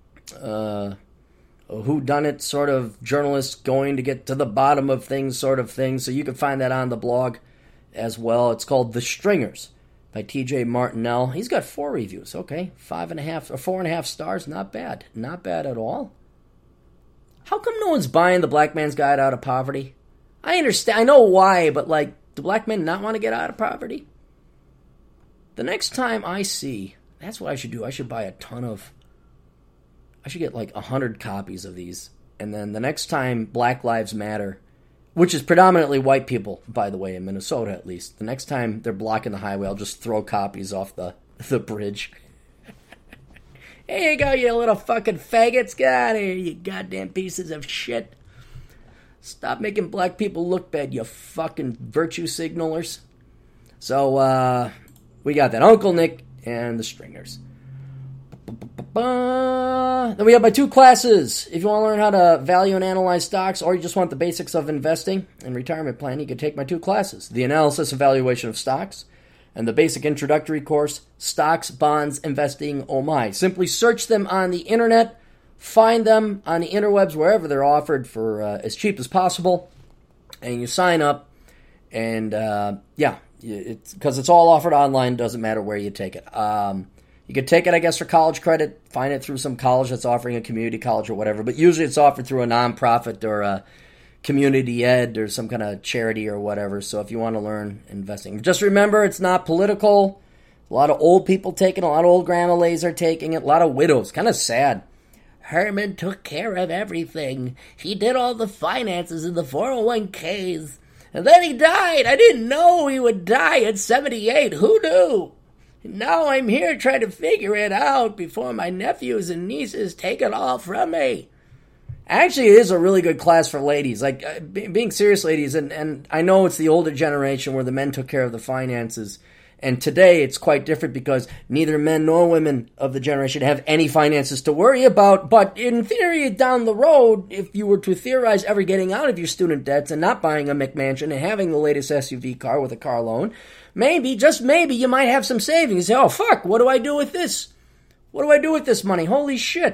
whodunit sort of journalist going to get to the bottom of things sort of thing. So you can find that on the blog as well. It's called The Stringers by T.J. Martinell. He's got 4 reviews. Okay, 5.5 or 4.5 stars. Not bad. Not bad at all. How come no one's buying The Black Man's Guide Out of Poverty? I understand. I know why, but like, do black men not want to get out of poverty? The next time I see, that's what I should do. I should buy I should get like 100 copies of these. And then the next time Black Lives Matter, which is predominantly white people, by the way, in Minnesota at least, the next time they're blocking the highway, I'll just throw copies off the bridge. Here you go, you little fucking faggots. Get out of here, you goddamn pieces of shit. Stop making black people look bad, you fucking virtue signalers. So, we got that. Uncle Nick and The Stringers. Then we have my 2 classes. If you want to learn how to value and analyze stocks, or you just want the basics of investing and retirement planning, you can take my 2 classes. The Analysis and Valuation of Stocks, and the basic introductory course, Stocks, Bonds, Investing, Oh My. Simply search them on the internet, find them on the interwebs wherever they're offered for as cheap as possible, and you sign up, and because it's all offered online, doesn't matter where you take it. You could take it, I guess, for college credit, find it through some college that's offering a community college or whatever, but usually it's offered through a nonprofit or a community ed or some kind of charity or whatever. So if you want to learn investing, just remember it's not political. A lot of old people taking it, a lot of old grandmas are taking it, a lot of widows. Kind of sad. Herman took care of everything. He did all the finances and the 401ks. And then he died. I didn't know he would die at 78. Who knew? Now I'm here trying to figure it out before my nephews and nieces take it all from me. Actually, it is a really good class for ladies. Like, being serious, ladies, and I know it's the older generation where the men took care of the finances, And today it's quite different because neither men nor women of the generation have any finances to worry about. But in theory, down the road, if you were to theorize ever getting out of your student debts and not buying a McMansion and having the latest SUV car with a car loan, maybe, just maybe, you might have some savings. You say, oh, fuck, what do I do with this? What do I do with this money? Holy shit.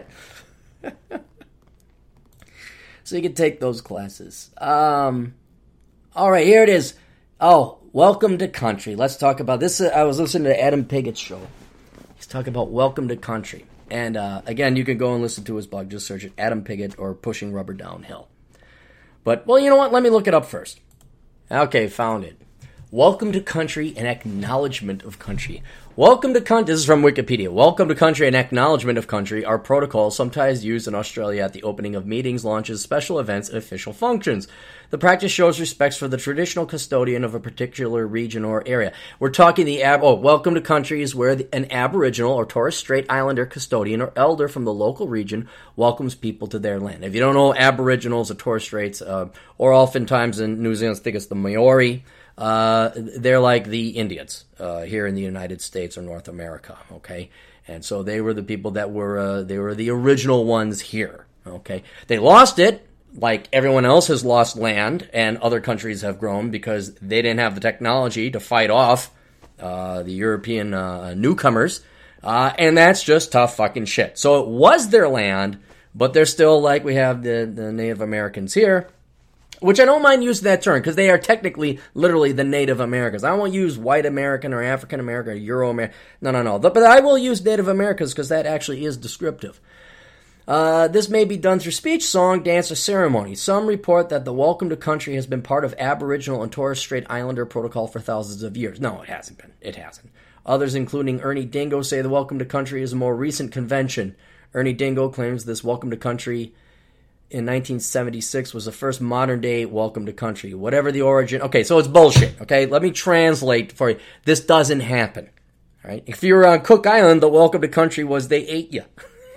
So you can take those classes. All right, here it is. Oh, Welcome to Country. Let's talk about this. I was listening to Adam Piggett's show. He's talking about Welcome to Country. And again, you can go and listen to his blog. Just search it, Adam Piggott or Pushing Rubber Downhill. But, well, you know what? Let me look it up first. Okay, found it. Welcome to Country, an acknowledgement of country. Welcome to country. This is from Wikipedia. Welcome to country, an acknowledgement of country are protocols sometimes used in Australia at the opening of meetings, launches, special events, and official functions. The practice shows respect for the traditional custodian of a particular region or area. We're talking welcome to country is where an Aboriginal or Torres Strait Islander custodian or elder from the local region welcomes people to their land. If you don't know Aboriginals or Torres Straits, or oftentimes in New Zealand, I think it's the Maori. They're like the Indians here in the United States or North America, okay? And so they were the people that were the original ones here, okay? They lost it, like everyone else has lost land and other countries have grown because they didn't have the technology to fight off the European newcomers, and that's just tough fucking shit. So it was their land, but they're still like we have the Native Americans here. Which I don't mind using that term, because they are technically, literally, the Native Americans. I won't use white American or African American or Euro American. No. But I will use Native Americans, because that actually is descriptive. This may be done through speech, song, dance, or ceremony. Some report that the Welcome to Country has been part of Aboriginal and Torres Strait Islander protocol for thousands of years. No, it hasn't been. It hasn't. Others, including Ernie Dingo, say the Welcome to Country is a more recent convention. Ernie Dingo claims this Welcome to Country in 1976 was the first modern-day Welcome to Country. Whatever the origin... Okay, so it's bullshit, okay? Let me translate for you. This doesn't happen, all right? If you were on Cook Island, the Welcome to Country was they ate you.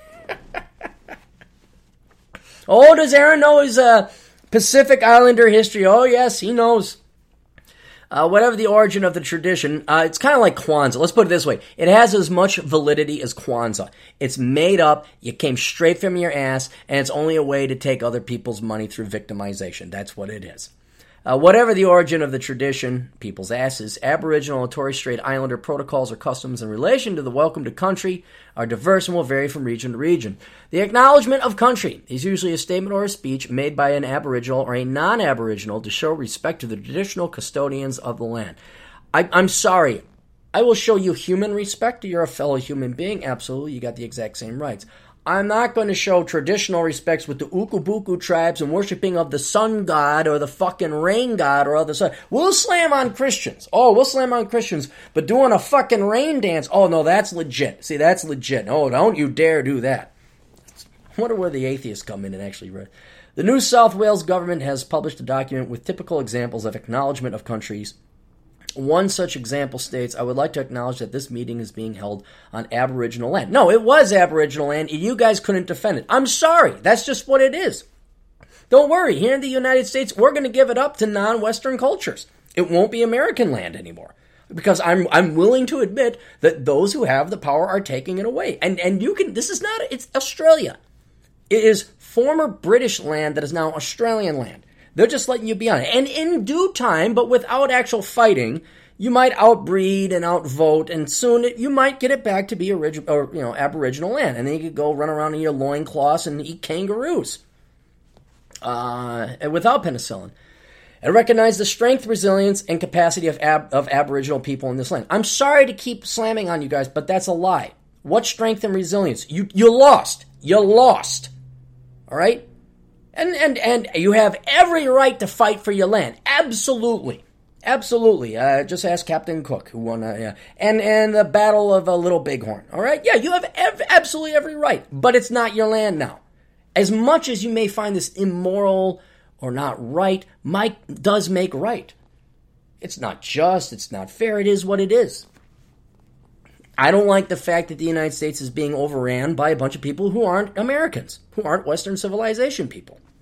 Oh, does Aaron know his Pacific Islander history? Oh, yes, he knows. Whatever the origin of the tradition, it's kind of like Kwanzaa. Let's put it this way. It has as much validity as Kwanzaa. It's made up, you came straight from your ass, and it's only a way to take other people's money through victimization. That's what it is. Whatever the origin of the tradition, people's asses, Aboriginal and Torres Strait Islander protocols or customs in relation to the Welcome to Country are diverse and will vary from region to region. The acknowledgement of country is usually a statement or a speech made by an Aboriginal or a non-Aboriginal to show respect to the traditional custodians of the land. I'm sorry. I will show you human respect. You're a fellow human being. Absolutely. You got the exact same rights. I'm not going to show traditional respects with the Ukubuku tribes and worshiping of the sun god or the fucking rain god or other side. We'll slam on Christians. Oh, we'll slam on Christians. But doing a fucking rain dance, oh no, that's legit. See, that's legit. Oh, don't you dare do that. I wonder where the atheists come in and actually read. The New South Wales government has published a document with typical examples of acknowledgement of countries. One such example states, I would like to acknowledge that this meeting is being held on Aboriginal land. No, it was Aboriginal land, and you guys couldn't defend it. I'm sorry. That's just what it is. Don't worry. Here in the United States, we're going to give it up to non-Western cultures. It won't be American land anymore. Because I'm willing to admit that those who have the power are taking it away. And you can, this is not, it's Australia. It is former British land that is now Australian land. They're just letting you be on it. And in due time, but without actual fighting, you might outbreed and outvote, and soon you might get it back to be Aboriginal land. And then you could go run around in your loincloths and eat kangaroos without penicillin. And recognize the strength, resilience, and capacity of Aboriginal people in this land. I'm sorry to keep slamming on you guys, but that's a lie. What strength and resilience? You lost. You lost. All right? And you have every right to fight for your land. Absolutely. Absolutely. Just ask Captain Cook, who won, and the Battle of Little Bighorn. All right? Yeah, you have absolutely every right. But it's not your land now. As much as you may find this immoral or not right, Mike does make right. It's not just, it's not fair, it is what it is. I don't like the fact that the United States is being overran by a bunch of people who aren't Americans, who aren't Western civilization people.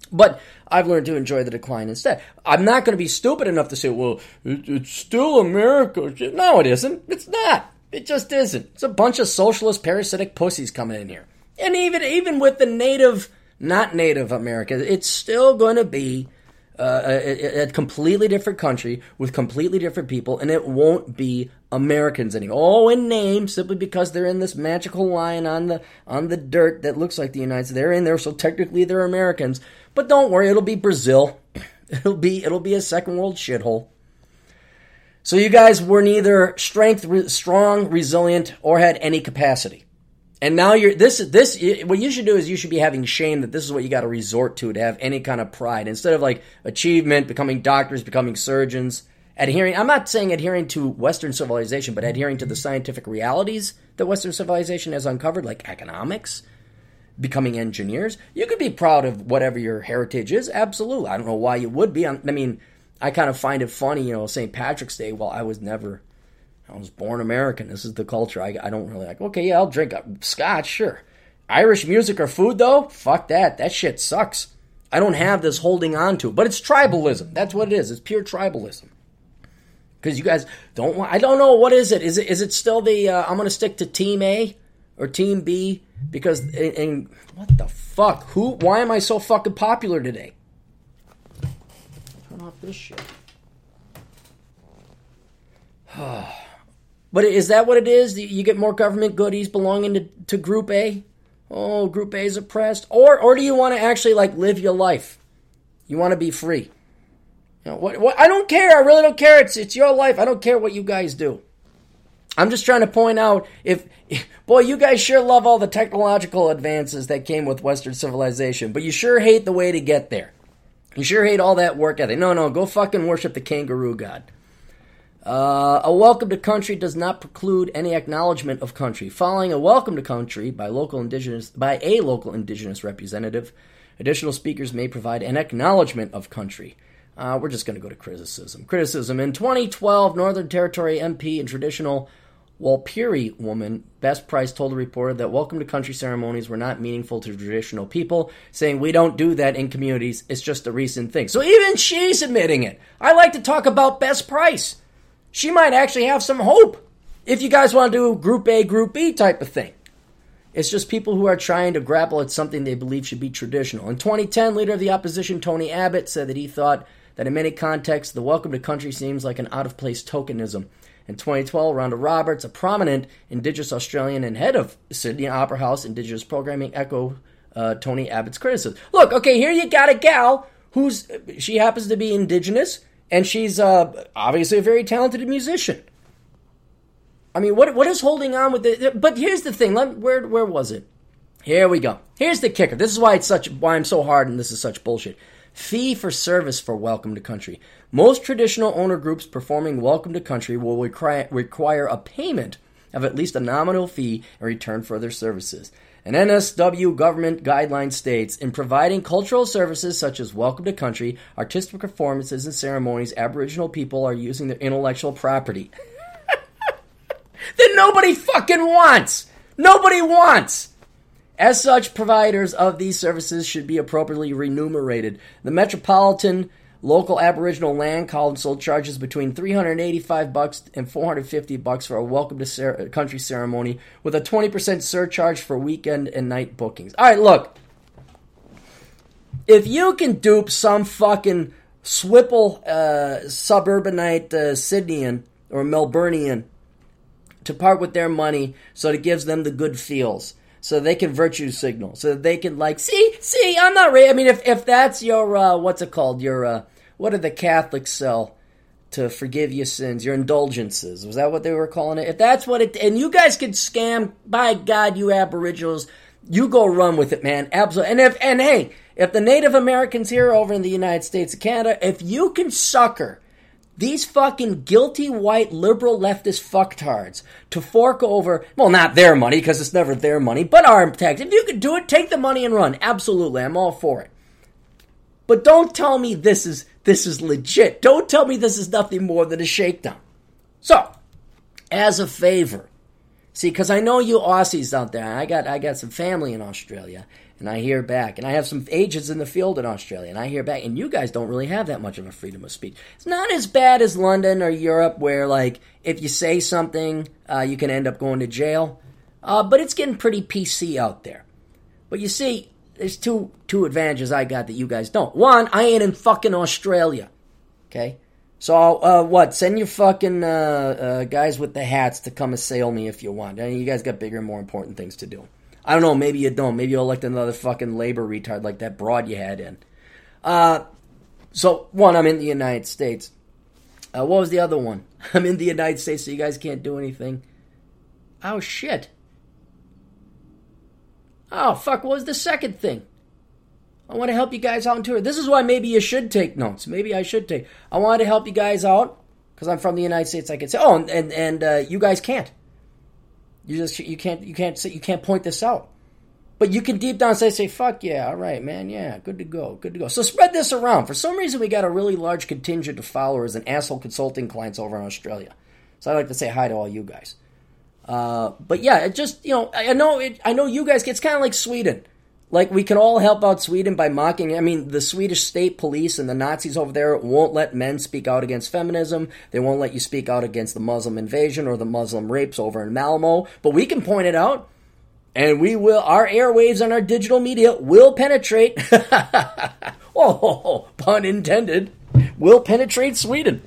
But I've learned to enjoy the decline instead. I'm not going to be stupid enough to say, well, it's still America. No, it isn't. It's not. It just isn't. It's a bunch of socialist, parasitic pussies coming in here. And even with the not native America, it's still going to be a completely different country with completely different people, and it won't be Americans anymore. Oh, in name, simply because they're in this magical line on the dirt that looks like the United States. They're in there, so technically they're Americans. But don't worry, it'll be Brazil. It'll be a second world shithole. So you guys were neither strong, resilient, or had any capacity. And now what you should do is you should be having shame that this is what you got to resort to have any kind of pride. Instead of like achievement, becoming doctors, becoming surgeons, I'm not saying adhering to Western civilization, but adhering to the scientific realities that Western civilization has uncovered, like economics, becoming engineers. You could be proud of whatever your heritage is, absolutely. I don't know why you would be. I mean, I kind of find it funny, St. Patrick's Day. Well, I was born American. This is the culture. I don't really like, okay, yeah, I'll drink scotch, sure. Irish music or food, though? Fuck that. That shit sucks. I don't have this holding on to. But it's tribalism. That's what it is. It's pure tribalism. Because you guys don't want, I don't know, what is it? Is it still the, I'm going to stick to Team A or Team B? Because, and what the fuck? Why am I so fucking popular today? Turn off this shit. But is that what it is? You get more government goodies belonging to Group A? Oh, Group A is oppressed. Or do you want to actually live your life? You want to be free. What? I don't care. I really don't care. It's your life. I don't care what you guys do. I'm just trying to point out boy, you guys sure love all the technological advances that came with Western civilization, but you sure hate the way to get there. You sure hate all that work ethic. No, go fucking worship the kangaroo god. A welcome to country does not preclude any acknowledgement of country. Following a welcome to country by a local indigenous representative, additional speakers may provide an acknowledgement of country. We're just going to go to criticism. In 2012, Northern Territory MP and traditional Walpiri woman Best Price told a reporter that welcome to country ceremonies were not meaningful to traditional people, saying we don't do that in communities. It's just a recent thing. So even she's admitting it. I like to talk about Best Price. She might actually have some hope if you guys want to do Group A, Group B type of thing. It's just people who are trying to grapple at something they believe should be traditional. In 2010, leader of the opposition, Tony Abbott, said that he thought that in many contexts, the welcome to country seems like an out-of-place tokenism. In 2012, Rhonda Roberts, a prominent Indigenous Australian and head of Sydney Opera House Indigenous Programming, echoed Tony Abbott's criticism. Look, okay, here you got a gal she happens to be Indigenous, and she's obviously a very talented musician. I mean, what is holding on with it? But here's the thing. Where was it? Here we go. Here's the kicker. This is why I'm so hard and this is such bullshit. Fee for service for Welcome to Country. Most traditional owner groups performing Welcome to Country will require a payment of at least a nominal fee in return for their services. An NSW government guideline states, in providing cultural services such as Welcome to Country, artistic performances, and ceremonies, Aboriginal people are using their intellectual property that nobody fucking wants. Nobody wants. As such, providers of these services should be appropriately remunerated. The Metropolitan Local Aboriginal Land Council charges between $385 and $450 for a Welcome to Country ceremony, with a 20% surcharge for weekend and night bookings. All right, look. If you can dupe some fucking Swipple suburbanite Sydneyan or Melburnian to part with their money so it gives them the good feels, so they can virtue signal, so that they can see, I'm not ready. I mean, if that's your, what's it called? Your, what did the Catholics sell to forgive your sins? Your indulgences. Was that what they were calling it? If that's what it, and you guys could scam, by God, you Aboriginals, you go run with it, man. Absolutely. And hey, if the Native Americans here over in the United States of Canada, if you can sucker these fucking guilty white liberal leftist fucktards to fork over, well, not their money, because it's never their money, but our tax. If you could do it, take the money and run. Absolutely, I'm all for it. But don't tell me this is legit. Don't tell me this is nothing more than a shakedown. So, as a favor, See, because I know you Aussies out there. I got some family in Australia, and I hear back. And I have some agents in the field in Australia, and I hear back. And you guys don't really have that much of a freedom of speech. It's not as bad as London or Europe, where, like, if you say something, you can end up going to jail. But it's getting pretty PC out there. But you see, there's two advantages I got that you guys don't. One, I ain't in fucking Australia. Okay? So, send your fucking guys with the hats to come assail me if you want. I mean, you guys got bigger and more important things to do. I don't know, maybe you don't. Maybe you'll elect another fucking labor retard like that broad you had in. So, one, I'm in the United States. What was the other one? I'm in the United States, so you guys can't do anything. Oh, shit. Oh, fuck, what was the second thing? I want to help you guys out on tour. This is why maybe you should take notes. Maybe I should take. I wanted to help you guys out because I'm from the United States. I can say, and you guys can't. You can't point this out. But you can deep down say, fuck yeah, all right, man, yeah, good to go. So spread this around. For some reason, we got a really large contingent of followers and asshole consulting clients over in Australia. So I'd like to say hi to all you guys. But yeah, it just, I know you guys. It's kind of like Sweden. Like, we can all help out Sweden by mocking. I mean, the Swedish state police and the Nazis over there won't let men speak out against feminism. They won't let you speak out against the Muslim invasion or the Muslim rapes over in Malmo. But we can point it out, and we will. Our airwaves and our digital media will penetrate. Oh, pun intended. Will penetrate Sweden.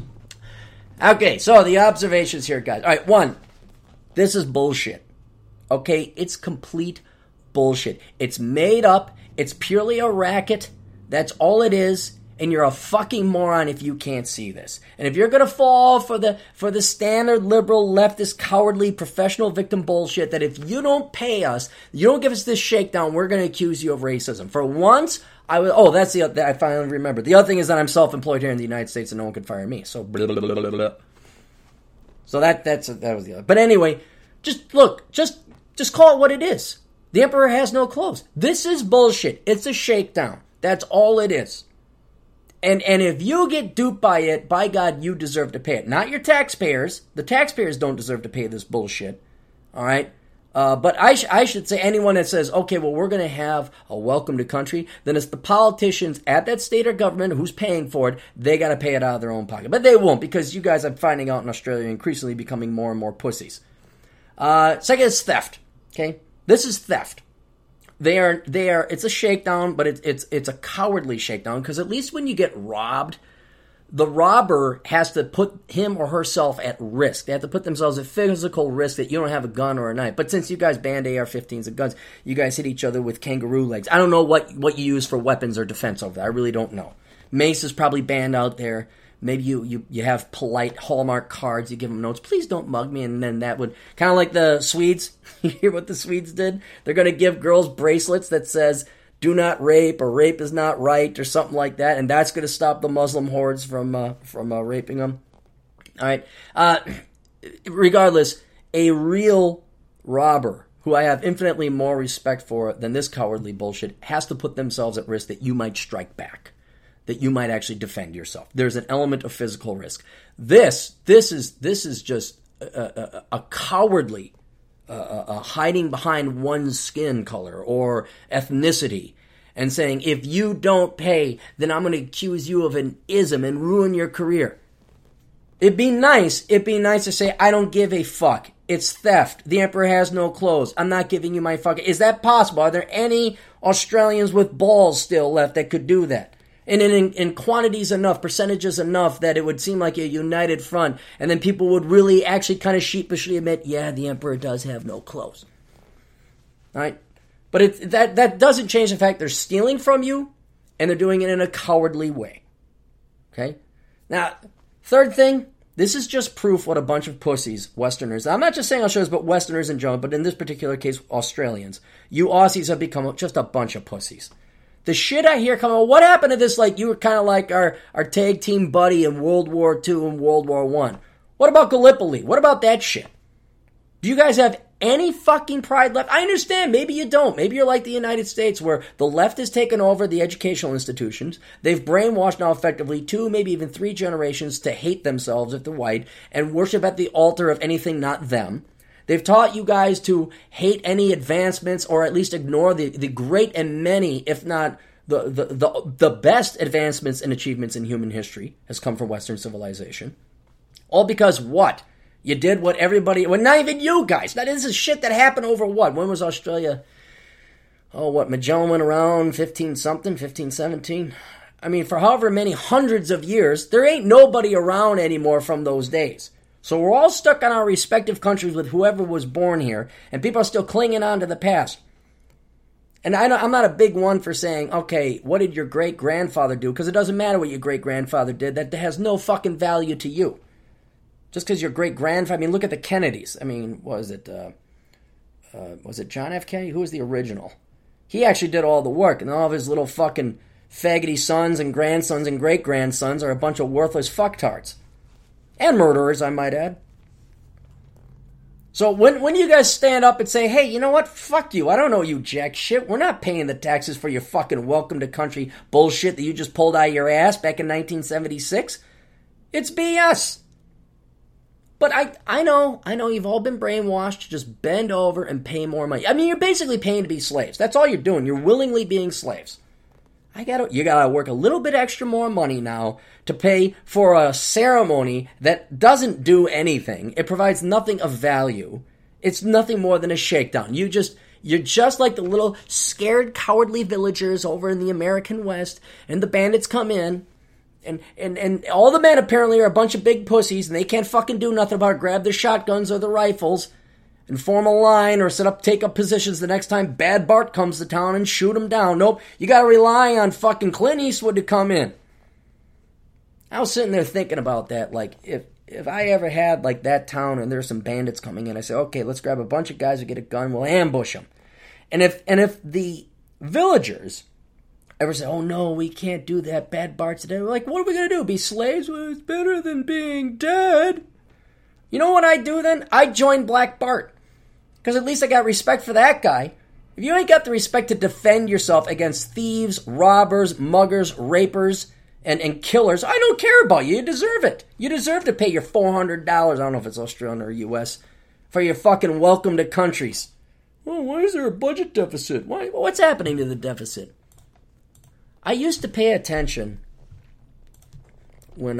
Okay, so the observations here, guys. All right, one, this is bullshit. Okay, it's complete bullshit. It's made up. It's purely a racket. That's all it is. And you're a fucking moron if you can't see this. And if you're gonna fall for the standard liberal leftist cowardly professional victim bullshit that if you don't pay us, you don't give us this shakedown, we're gonna accuse you of racism. For once, I finally remembered. The other thing is that I'm self-employed here in the United States and no one can fire me. So blah, blah, blah, blah, blah. So that was the other. But anyway, just call it what it is. The emperor has no clothes. This is bullshit. It's a shakedown. That's all it is. And if you get duped by it, by God, you deserve to pay it. Not your taxpayers. The taxpayers don't deserve to pay this bullshit. All right? But I should say anyone that says, okay, well, we're going to have a welcome to country, then it's the politicians at that state or government who's paying for it. They got to pay it out of their own pocket. But they won't, because you guys, I'm finding out in Australia, are increasingly becoming more and more pussies. Second is theft. Okay? This is theft. They are. It's a shakedown, but it's a cowardly shakedown, because at least when you get robbed, the robber has to put him or herself at risk. They have to put themselves at physical risk that you don't have a gun or a knife. But since you guys banned AR-15s and guns, you guys hit each other with kangaroo legs. I don't know what you use for weapons or defense over there. I really don't know. Mace is probably banned out there. Maybe you have polite Hallmark cards. You give them notes. Please don't mug me. And then that would, kind of like the Swedes. You hear what the Swedes did? They're going to give girls bracelets that says, do not rape, or rape is not right, or something like that. And that's going to stop the Muslim hordes from raping them. All right. Regardless, a real robber, who I have infinitely more respect for than this cowardly bullshit, has to put themselves at risk that you might strike back, that you might actually defend yourself. There's an element of physical risk. This is just a cowardly hiding behind one's skin color or ethnicity and saying, if you don't pay, then I'm going to accuse you of an ism and ruin your career. It'd be nice to say, I don't give a fuck. It's theft. The emperor has no clothes. I'm not giving you my fucking... Is that possible? Are there any Australians with balls still left that could do that? And in quantities enough, percentages enough, that it would seem like a united front, and then people would really actually kind of sheepishly admit, yeah, the emperor does have no clothes. All right? But that doesn't change the fact they're stealing from you, and they're doing it in a cowardly way. Okay? Now, third thing, this is just proof what a bunch of pussies, Westerners, I'm not just saying Australians, but Westerners in general, but in this particular case, Australians. You Aussies have become just a bunch of pussies. The shit I hear coming, what happened to this, like, you were kind of like our tag team buddy in World War II and World War I. What about Gallipoli? What about that shit? Do you guys have any fucking pride left? I understand, maybe you don't. Maybe you're like the United States, where the left has taken over the educational institutions. They've brainwashed now effectively 2, maybe even 3 generations to hate themselves if they're white and worship at the altar of anything not them. They've taught you guys to hate any advancements or at least ignore the great and many, if not the best advancements and achievements in human history has come from Western civilization. All because what? You did what everybody, well, not even you guys. Now, this is shit that happened over what? When was Australia? Oh, what? Magellan went around 1517? I mean, for however many hundreds of years, there ain't nobody around anymore from those days. So we're all stuck in our respective countries with whoever was born here, and people are still clinging on to the past. And I'm not a big one for saying, okay, what did your great-grandfather do? Because it doesn't matter what your great-grandfather did. That has no fucking value to you. Just because your great-grandfather... I mean, look at the Kennedys. I mean, was it John F. Kennedy? Who was the original? He actually did all the work, and all of his little fucking faggoty sons and grandsons and great-grandsons are a bunch of worthless fucktards. And murderers, I might add. So when you guys stand up and say, hey, you know what? Fuck you. I don't know you jack shit. We're not paying the taxes for your fucking welcome to country bullshit that you just pulled out of your ass back in 1976. It's BS. But I know you've all been brainwashed to just bend over and pay more money. I mean, you're basically paying to be slaves. That's all you're doing. You're willingly being slaves. You gotta work a little bit extra more money now to pay for a ceremony that doesn't do anything. It provides nothing of value. It's nothing more than a shakedown. You're just like the little scared, cowardly villagers over in the American West, and the bandits come in, and all the men apparently are a bunch of big pussies, and they can't fucking do nothing about it. Grab their shotguns or the rifles and form a line or take up positions the next time Bad Bart comes to town and shoot him down. Nope, you gotta rely on fucking Clint Eastwood to come in. I was sitting there thinking about that, like, if I ever had, like, that town and there's some bandits coming in, I say, okay, let's grab a bunch of guys who get a gun, we'll ambush them. And if the villagers ever say, oh no, we can't do that, Bad Bart's dead, we're like, what are we gonna do, be slaves? Well, it's better than being dead. You know what I'd do then? I'd join Black Bart. Because at least I got respect for that guy. If you ain't got the respect to defend yourself against thieves, robbers, muggers, rapers, and killers, I don't care about you. You deserve it. You deserve to pay your $400, I don't know if it's Australian or US, for your fucking welcome to countries. Oh, why is there a budget deficit? What's happening to the deficit? I used to pay attention when,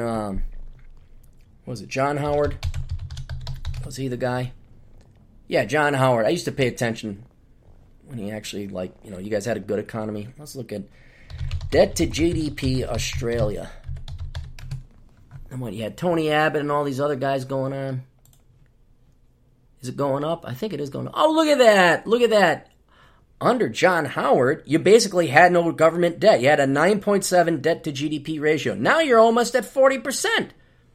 was it John Howard? Was he the guy? Yeah, John Howard. I used to pay attention when he actually, you guys had a good economy. Let's look at debt to GDP Australia. And what, you had Tony Abbott and all these other guys going on. Is it going up? I think it is going up. Oh, look at that. Look at that. Under John Howard, you basically had no government debt. You had a 9.7 debt to GDP ratio. Now you're almost at 40%.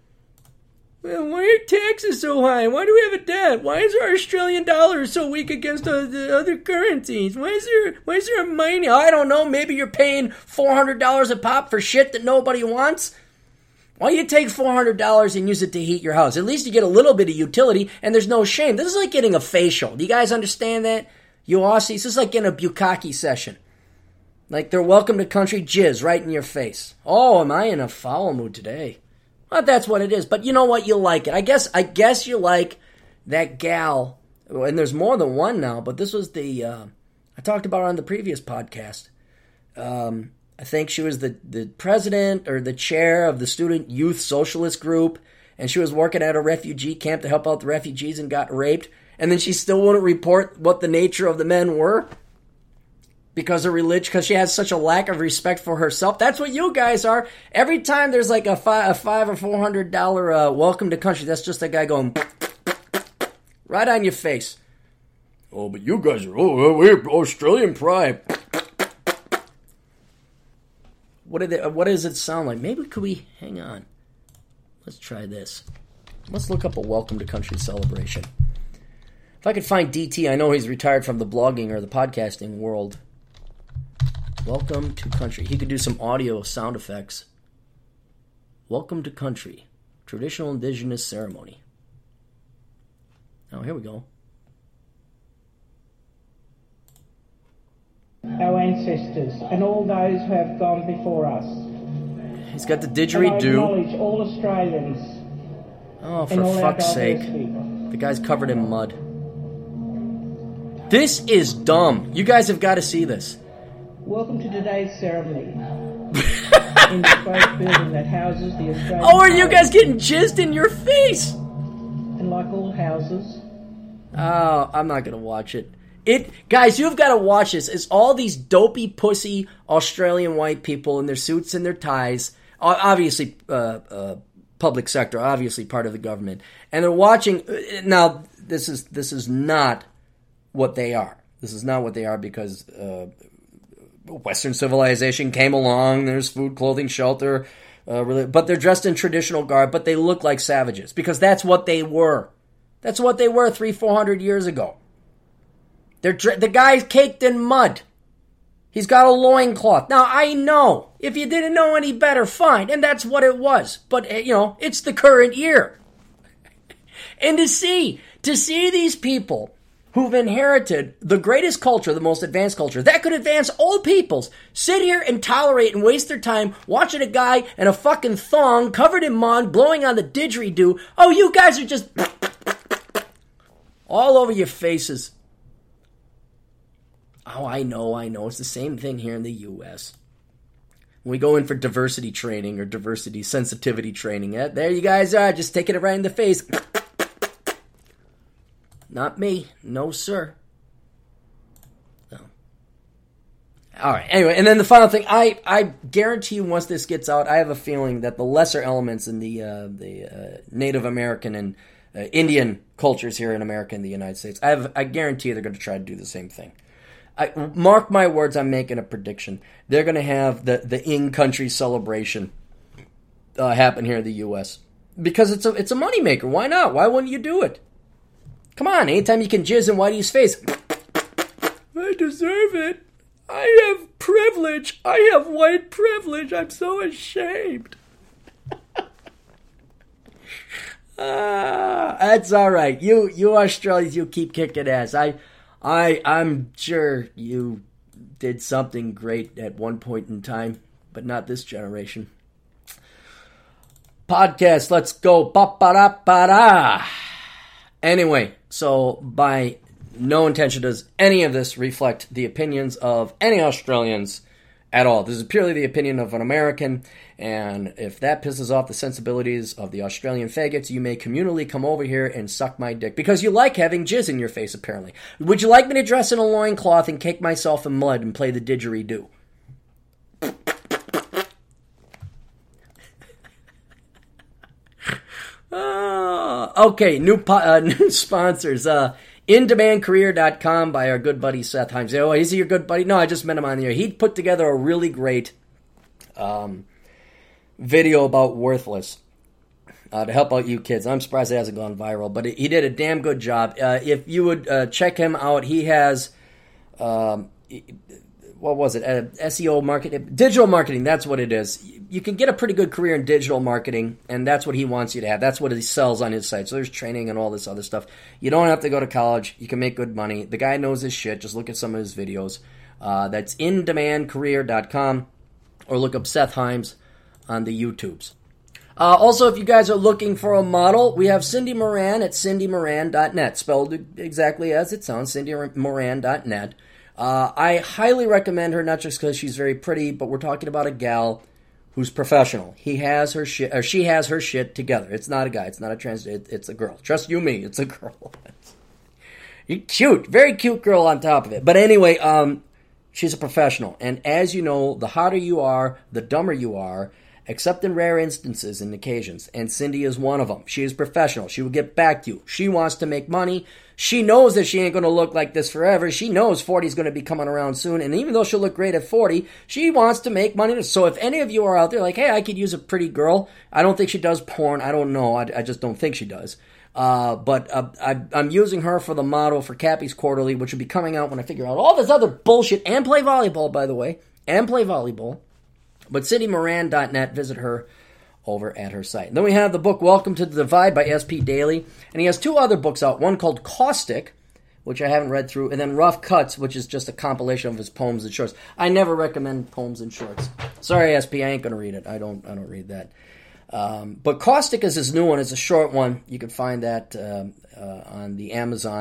Well, why are taxes so high? Why do we have a debt? Why is our Australian dollar so weak against the other currencies? Why is there a mining? I don't know. Maybe you're paying $400 a pop for shit that nobody wants. Why don't you take $400 and use it to heat your house? At least you get a little bit of utility, and there's no shame. This is like getting a facial. Do you guys understand that? You Aussies, this is like getting a bukkake session. Like they're welcome to country jizz right in your face. Oh, am I in a foul mood today? Well, that's what it is. But you know what? You'll like it. I guess you like that gal. And there's more than one now. But this was the... I talked about her on the previous podcast. I think she was the president or the chair of the Student Youth Socialist Group. And she was working at a refugee camp to help out the refugees and got raped. And then she still wouldn't report what the nature of the men were. Because of religion, because she has such a lack of respect for herself. That's what you guys are. Every time there's like a $500 or $400 welcome to country, that's just a guy going right on your face. Oh, but you guys are, we're Australian pride. What does it sound like? Maybe could we, hang on. Let's try this. Let's look up a welcome to country celebration. If I could find DT, I know he's retired from the blogging or the podcasting world. Welcome to country. He could do some audio sound effects. Welcome to country. Traditional indigenous ceremony. Oh, here we go. Our ancestors and all those who have gone before us. He's got the didgeridoo. I acknowledge all Australians. Oh, for fuck's sake. The guy's covered in mud. This is dumb. You guys have got to see this. Welcome to today's ceremony. In the great building that houses the Australian... Oh, are you guys getting jizzed in your face? And like all houses... Oh, I'm not going to watch it. Guys, you've got to watch this. It's all these dopey, pussy Australian white people in their suits and their ties. Obviously, public sector, obviously part of the government. And they're watching... Now, this is not what they are. This is not what they are because Western civilization came along. There's food, clothing, shelter. But they're dressed in traditional garb, but they look like savages because that's what they were. That's what they were 300-400 years ago. The guy's caked in mud. He's got a loincloth. Now, I know. If you didn't know any better, fine. And that's what it was. But, it's the current year. And to see these people who've inherited the greatest culture, the most advanced culture, that could advance all peoples, sit here and tolerate and waste their time watching a guy in a fucking thong covered in mud blowing on the didgeridoo. Oh, you guys are just all over your faces. Oh, I know. It's the same thing here in the U.S. When we go in for diversity training or diversity sensitivity training, there you guys are, just taking it right in the face. Not me. No, sir. No. All right. Anyway, and then the final thing, I guarantee you once this gets out, I have a feeling that the lesser elements in the Native American and Indian cultures here in America and the United States, I guarantee you they're going to try to do the same thing. Mark my words, I'm making a prediction. They're going to have the in-country celebration happen here in the U.S. Because it's a moneymaker. Why not? Why wouldn't you do it? Come on, anytime you can jizz in Whitey's face. I deserve it. I have privilege. I have white privilege. I'm so ashamed. That's all right. You Australians, you keep kicking ass. I'm sure you did something great at one point in time, but not this generation. Podcast, let's go. Ba-ba-da-ba-da. Anyway, so by no intention does any of this reflect the opinions of any Australians at all. This is purely the opinion of an American, and if that pisses off the sensibilities of the Australian faggots, you may communally come over here and suck my dick, because you like having jizz in your face, apparently. Would you like me to dress in a loincloth and cake myself in mud and play the didgeridoo? Okay, new sponsors. InDemandCareer.com by our good buddy Seth Himes. Oh, is he your good buddy? No, I just met him on the air. He put together a really great video about Worthless to help out you kids. I'm surprised it hasn't gone viral, but he did a damn good job. If you would check him out, he has, what was it? SEO marketing, digital marketing, that's what it is. You can get a pretty good career in digital marketing, and that's what he wants you to have. That's what he sells on his site. So there's training and all this other stuff. You don't have to go to college. You can make good money. The guy knows his shit. Just look at some of his videos. That's InDemandCareer.com, or look up Seth Himes on the YouTubes. Also, if you guys are looking for a model, we have Cindy Moran at cindymoran.net, spelled exactly as it sounds, cindymoran.net. I highly recommend her, not just because she's very pretty, but we're talking about a gal who's professional. He has her shit, or she has her shit together. It's not a guy. It's not a trans. It's a girl. Trust you me, it's a girl. Cute, very cute girl on top of it. But anyway, she's a professional, and as you know, the hotter you are, the dumber you are, except in rare instances and occasions. And Cindy is one of them. She is professional. She will get back to you. She wants to make money. She knows that she ain't going to look like this forever. She knows 40 is going to be coming around soon. And even though she'll look great at 40, she wants to make money. So if any of you are out there like, hey, I could use a pretty girl. I don't think she does porn. I don't know. I just don't think she does. But I'm using her for the model for Cappy's Quarterly, which will be coming out when I figure out all this other bullshit. And play volleyball, by the way. And play volleyball. But cindymoran.net, visit her over at her site. And then we have the book Welcome to the Divide by S.P. Daly. And he has two other books out. One called Caustic, which I haven't read through, and then Rough Cuts, which is just a compilation of his poems and shorts. I never recommend poems and shorts. Sorry, SP, I ain't going to read it. I don't read that. But Caustic is his new one. It's a short one. You can find that on the Amazon.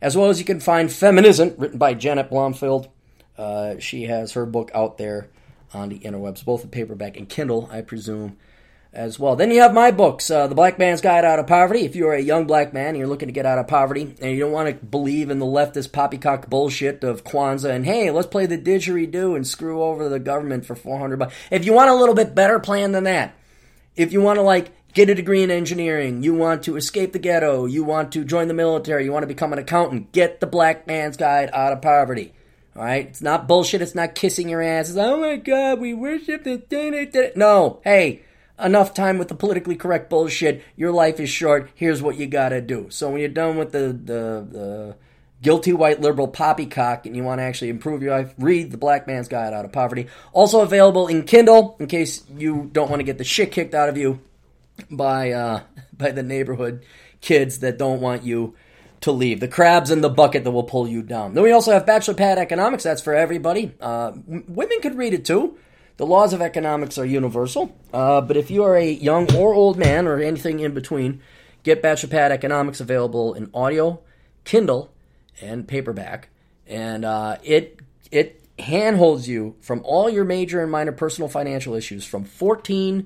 As well as you can find Feminism, written by Janet Blomfield. She has her book out there on the interwebs, both in paperback and Kindle, I presume, as well. Then you have my books, The Black Man's Guide Out of Poverty. If you're a young black man and you're looking to get out of poverty and you don't want to believe in the leftist poppycock bullshit of Kwanzaa and, hey, let's play the didgeridoo and screw over the government for $400. If you want a little bit better plan than that, if you want to, get a degree in engineering, you want to escape the ghetto, you want to join the military, you want to become an accountant, get The Black Man's Guide Out of Poverty. All right? It's not bullshit. It's not kissing your ass. It's, oh, my God, we worship the... No. Hey, enough time with the politically correct bullshit. Your life is short. Here's what you got to do. So when you're done with the guilty white liberal poppycock and you want to actually improve your life, read The Black Man's Guide Out of Poverty. Also available in Kindle in case you don't want to get the shit kicked out of you by the neighborhood kids that don't want you to leave. The crabs in the bucket that will pull you down. Then we also have Bachelor Pad Economics. That's for everybody. Women could read it too. The laws of economics are universal. But if you are a young or old man or anything in between, get Bachelor Pad Economics available in audio, Kindle, and paperback. And it handholds you from all your major and minor personal financial issues from 14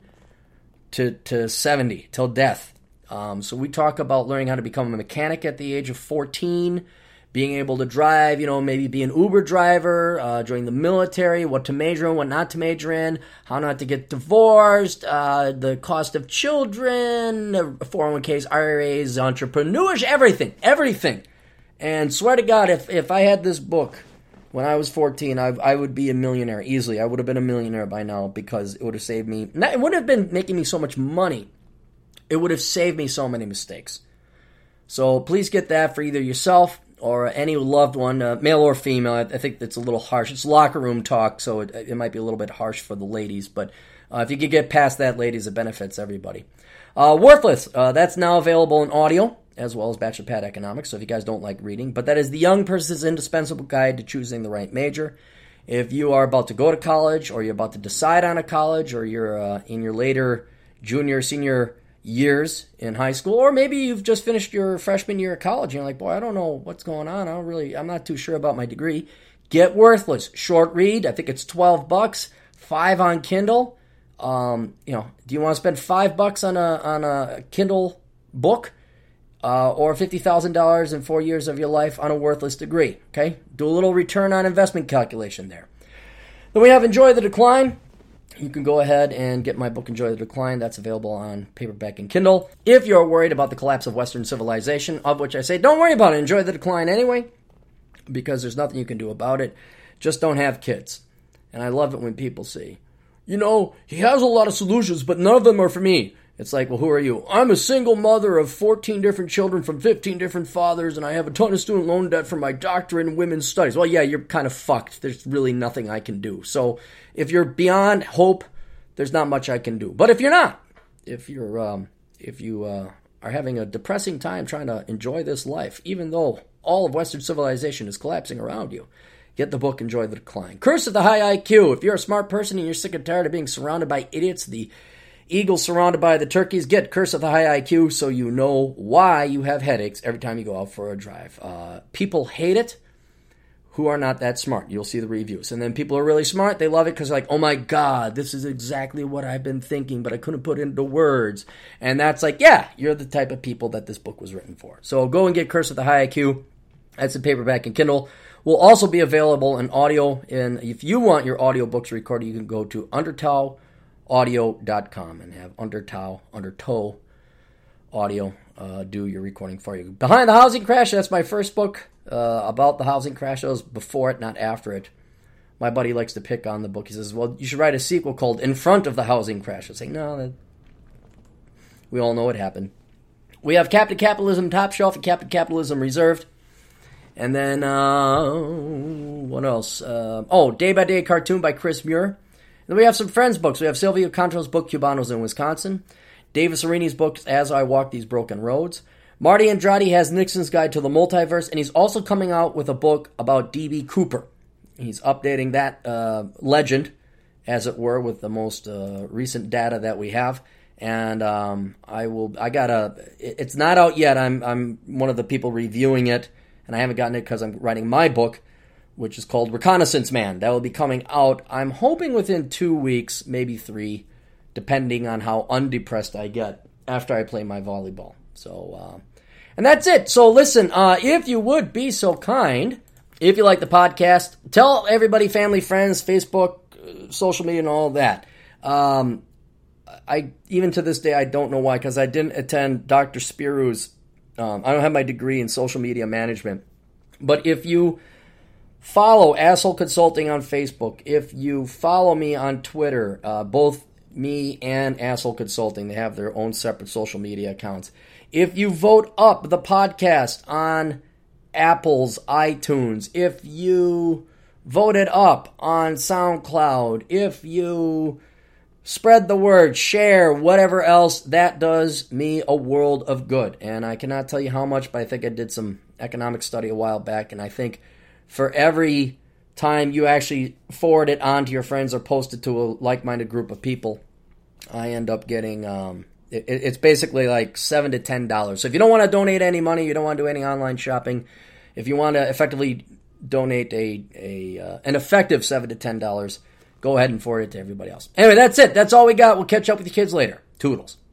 to 70 till death. So we talk about learning how to become a mechanic at the age of 14, being able to drive, maybe be an Uber driver, join the military, what to major in, what not to major in, how not to get divorced, the cost of children, 401ks, IRAs, entrepreneurship, everything. And swear to God, if I had this book when I was 14, I would be a millionaire easily. I would have been a millionaire by now because it would have saved me. It wouldn't have been making me so much money. It would have saved me so many mistakes. So please get that for either yourself or any loved one, male or female. I think that's a little harsh. It's locker room talk, so it might be a little bit harsh for the ladies. But if you could get past that, ladies, it benefits everybody. Worthless, that's now available in audio, as well as Bachelor Pad Economics, so if you guys don't like reading. But that is the young person's indispensable guide to choosing the right major. If you are about to go to college, or you're about to decide on a college, or you're in your later junior, senior years in high school, or maybe you've just finished your freshman year of college, and you're like, boy, I don't know what's going on. I'm not too sure about my degree. Get Worthless. Short read. I think it's $12, $5 on Kindle. Do you want to spend $5 on a Kindle book? Or $50,000 in 4 years of your life on a worthless degree, okay? Do a little return on investment calculation there. Then we have Enjoy the Decline. You can go ahead and get my book, Enjoy the Decline. That's available on paperback and Kindle. If you're worried about the collapse of Western civilization, of which I say, don't worry about it. Enjoy the decline anyway, because there's nothing you can do about it. Just don't have kids. And I love it when people say, he has a lot of solutions, but none of them are for me. It's like, well, who are you? I'm a single mother of 14 different children from 15 different fathers, and I have a ton of student loan debt from my doctorate in women's studies. Well, yeah, you're kind of fucked. There's really nothing I can do. So if you're beyond hope, there's not much I can do. But if you're not, if you are having a depressing time trying to enjoy this life, even though all of Western civilization is collapsing around you, get the book, Enjoy the Decline. Curse of the High IQ. If you're a smart person and you're sick and tired of being surrounded by idiots, the eagles surrounded by the turkeys, get Curse of the High IQ so you know why you have headaches every time you go out for a drive. People hate it who are not that smart. You'll see the reviews. And then people who are really smart, they love it because like, oh my God, this is exactly what I've been thinking, but I couldn't put it into words. And that's like, yeah, you're the type of people that this book was written for. So go and get Curse of the High IQ. That's in paperback and Kindle. Will also be available in audio. And if you want your audiobooks recorded, you can go to undertowaudio.com and have Undertow Audio do your recording for you. Behind the Housing Crash, that's my first book about the housing crash. It was before it, not after it. My buddy likes to pick on the book. He says, well, you should write a sequel called In Front of the Housing Crash. I say, no, we all know what happened. We have Captain Capitalism Top Shelf and Captain Capitalism Reserved. And then, what else? Day by Day Cartoon by Chris Muir. And then we have some friends' books. We have Silvio Cantro's book, Cubanos in Wisconsin. Davis Arini's book, As I Walk These Broken Roads. Marty Andrade has Nixon's Guide to the Multiverse, and he's also coming out with a book about D.B. Cooper. He's updating that legend, as it were, with the most recent data that we have. And it's not out yet. I'm one of the people reviewing it and I haven't gotten it because I'm writing my book, which is called Reconnaissance Man. That will be coming out, I'm hoping within 2 weeks, maybe 3, depending on how undepressed I get after I play my volleyball. So, and that's it. So listen, if you would be so kind, if you like the podcast, tell everybody, family, friends, Facebook, social media, and all that. I even to this day, I don't know why, because I didn't attend Dr. Spiru's. I don't have my degree in social media management. But if you follow Asshole Consulting on Facebook, if you follow me on Twitter, both me and Asshole Consulting, they have their own separate social media accounts. If you vote up the podcast on Apple's iTunes, if you vote it up on SoundCloud, if you spread the word, share, whatever else, that does me a world of good. And I cannot tell you how much, but I think I did some economic study a while back, and I think for every time you actually forward it on to your friends or post it to a like-minded group of people, I end up getting, it's basically like $7 to $10. So if you don't want to donate any money, you don't want to do any online shopping, if you want to effectively donate an effective $7 to $10, go ahead and forward it to everybody else. Anyway, that's it. That's all we got. We'll catch up with you kids later. Toodles.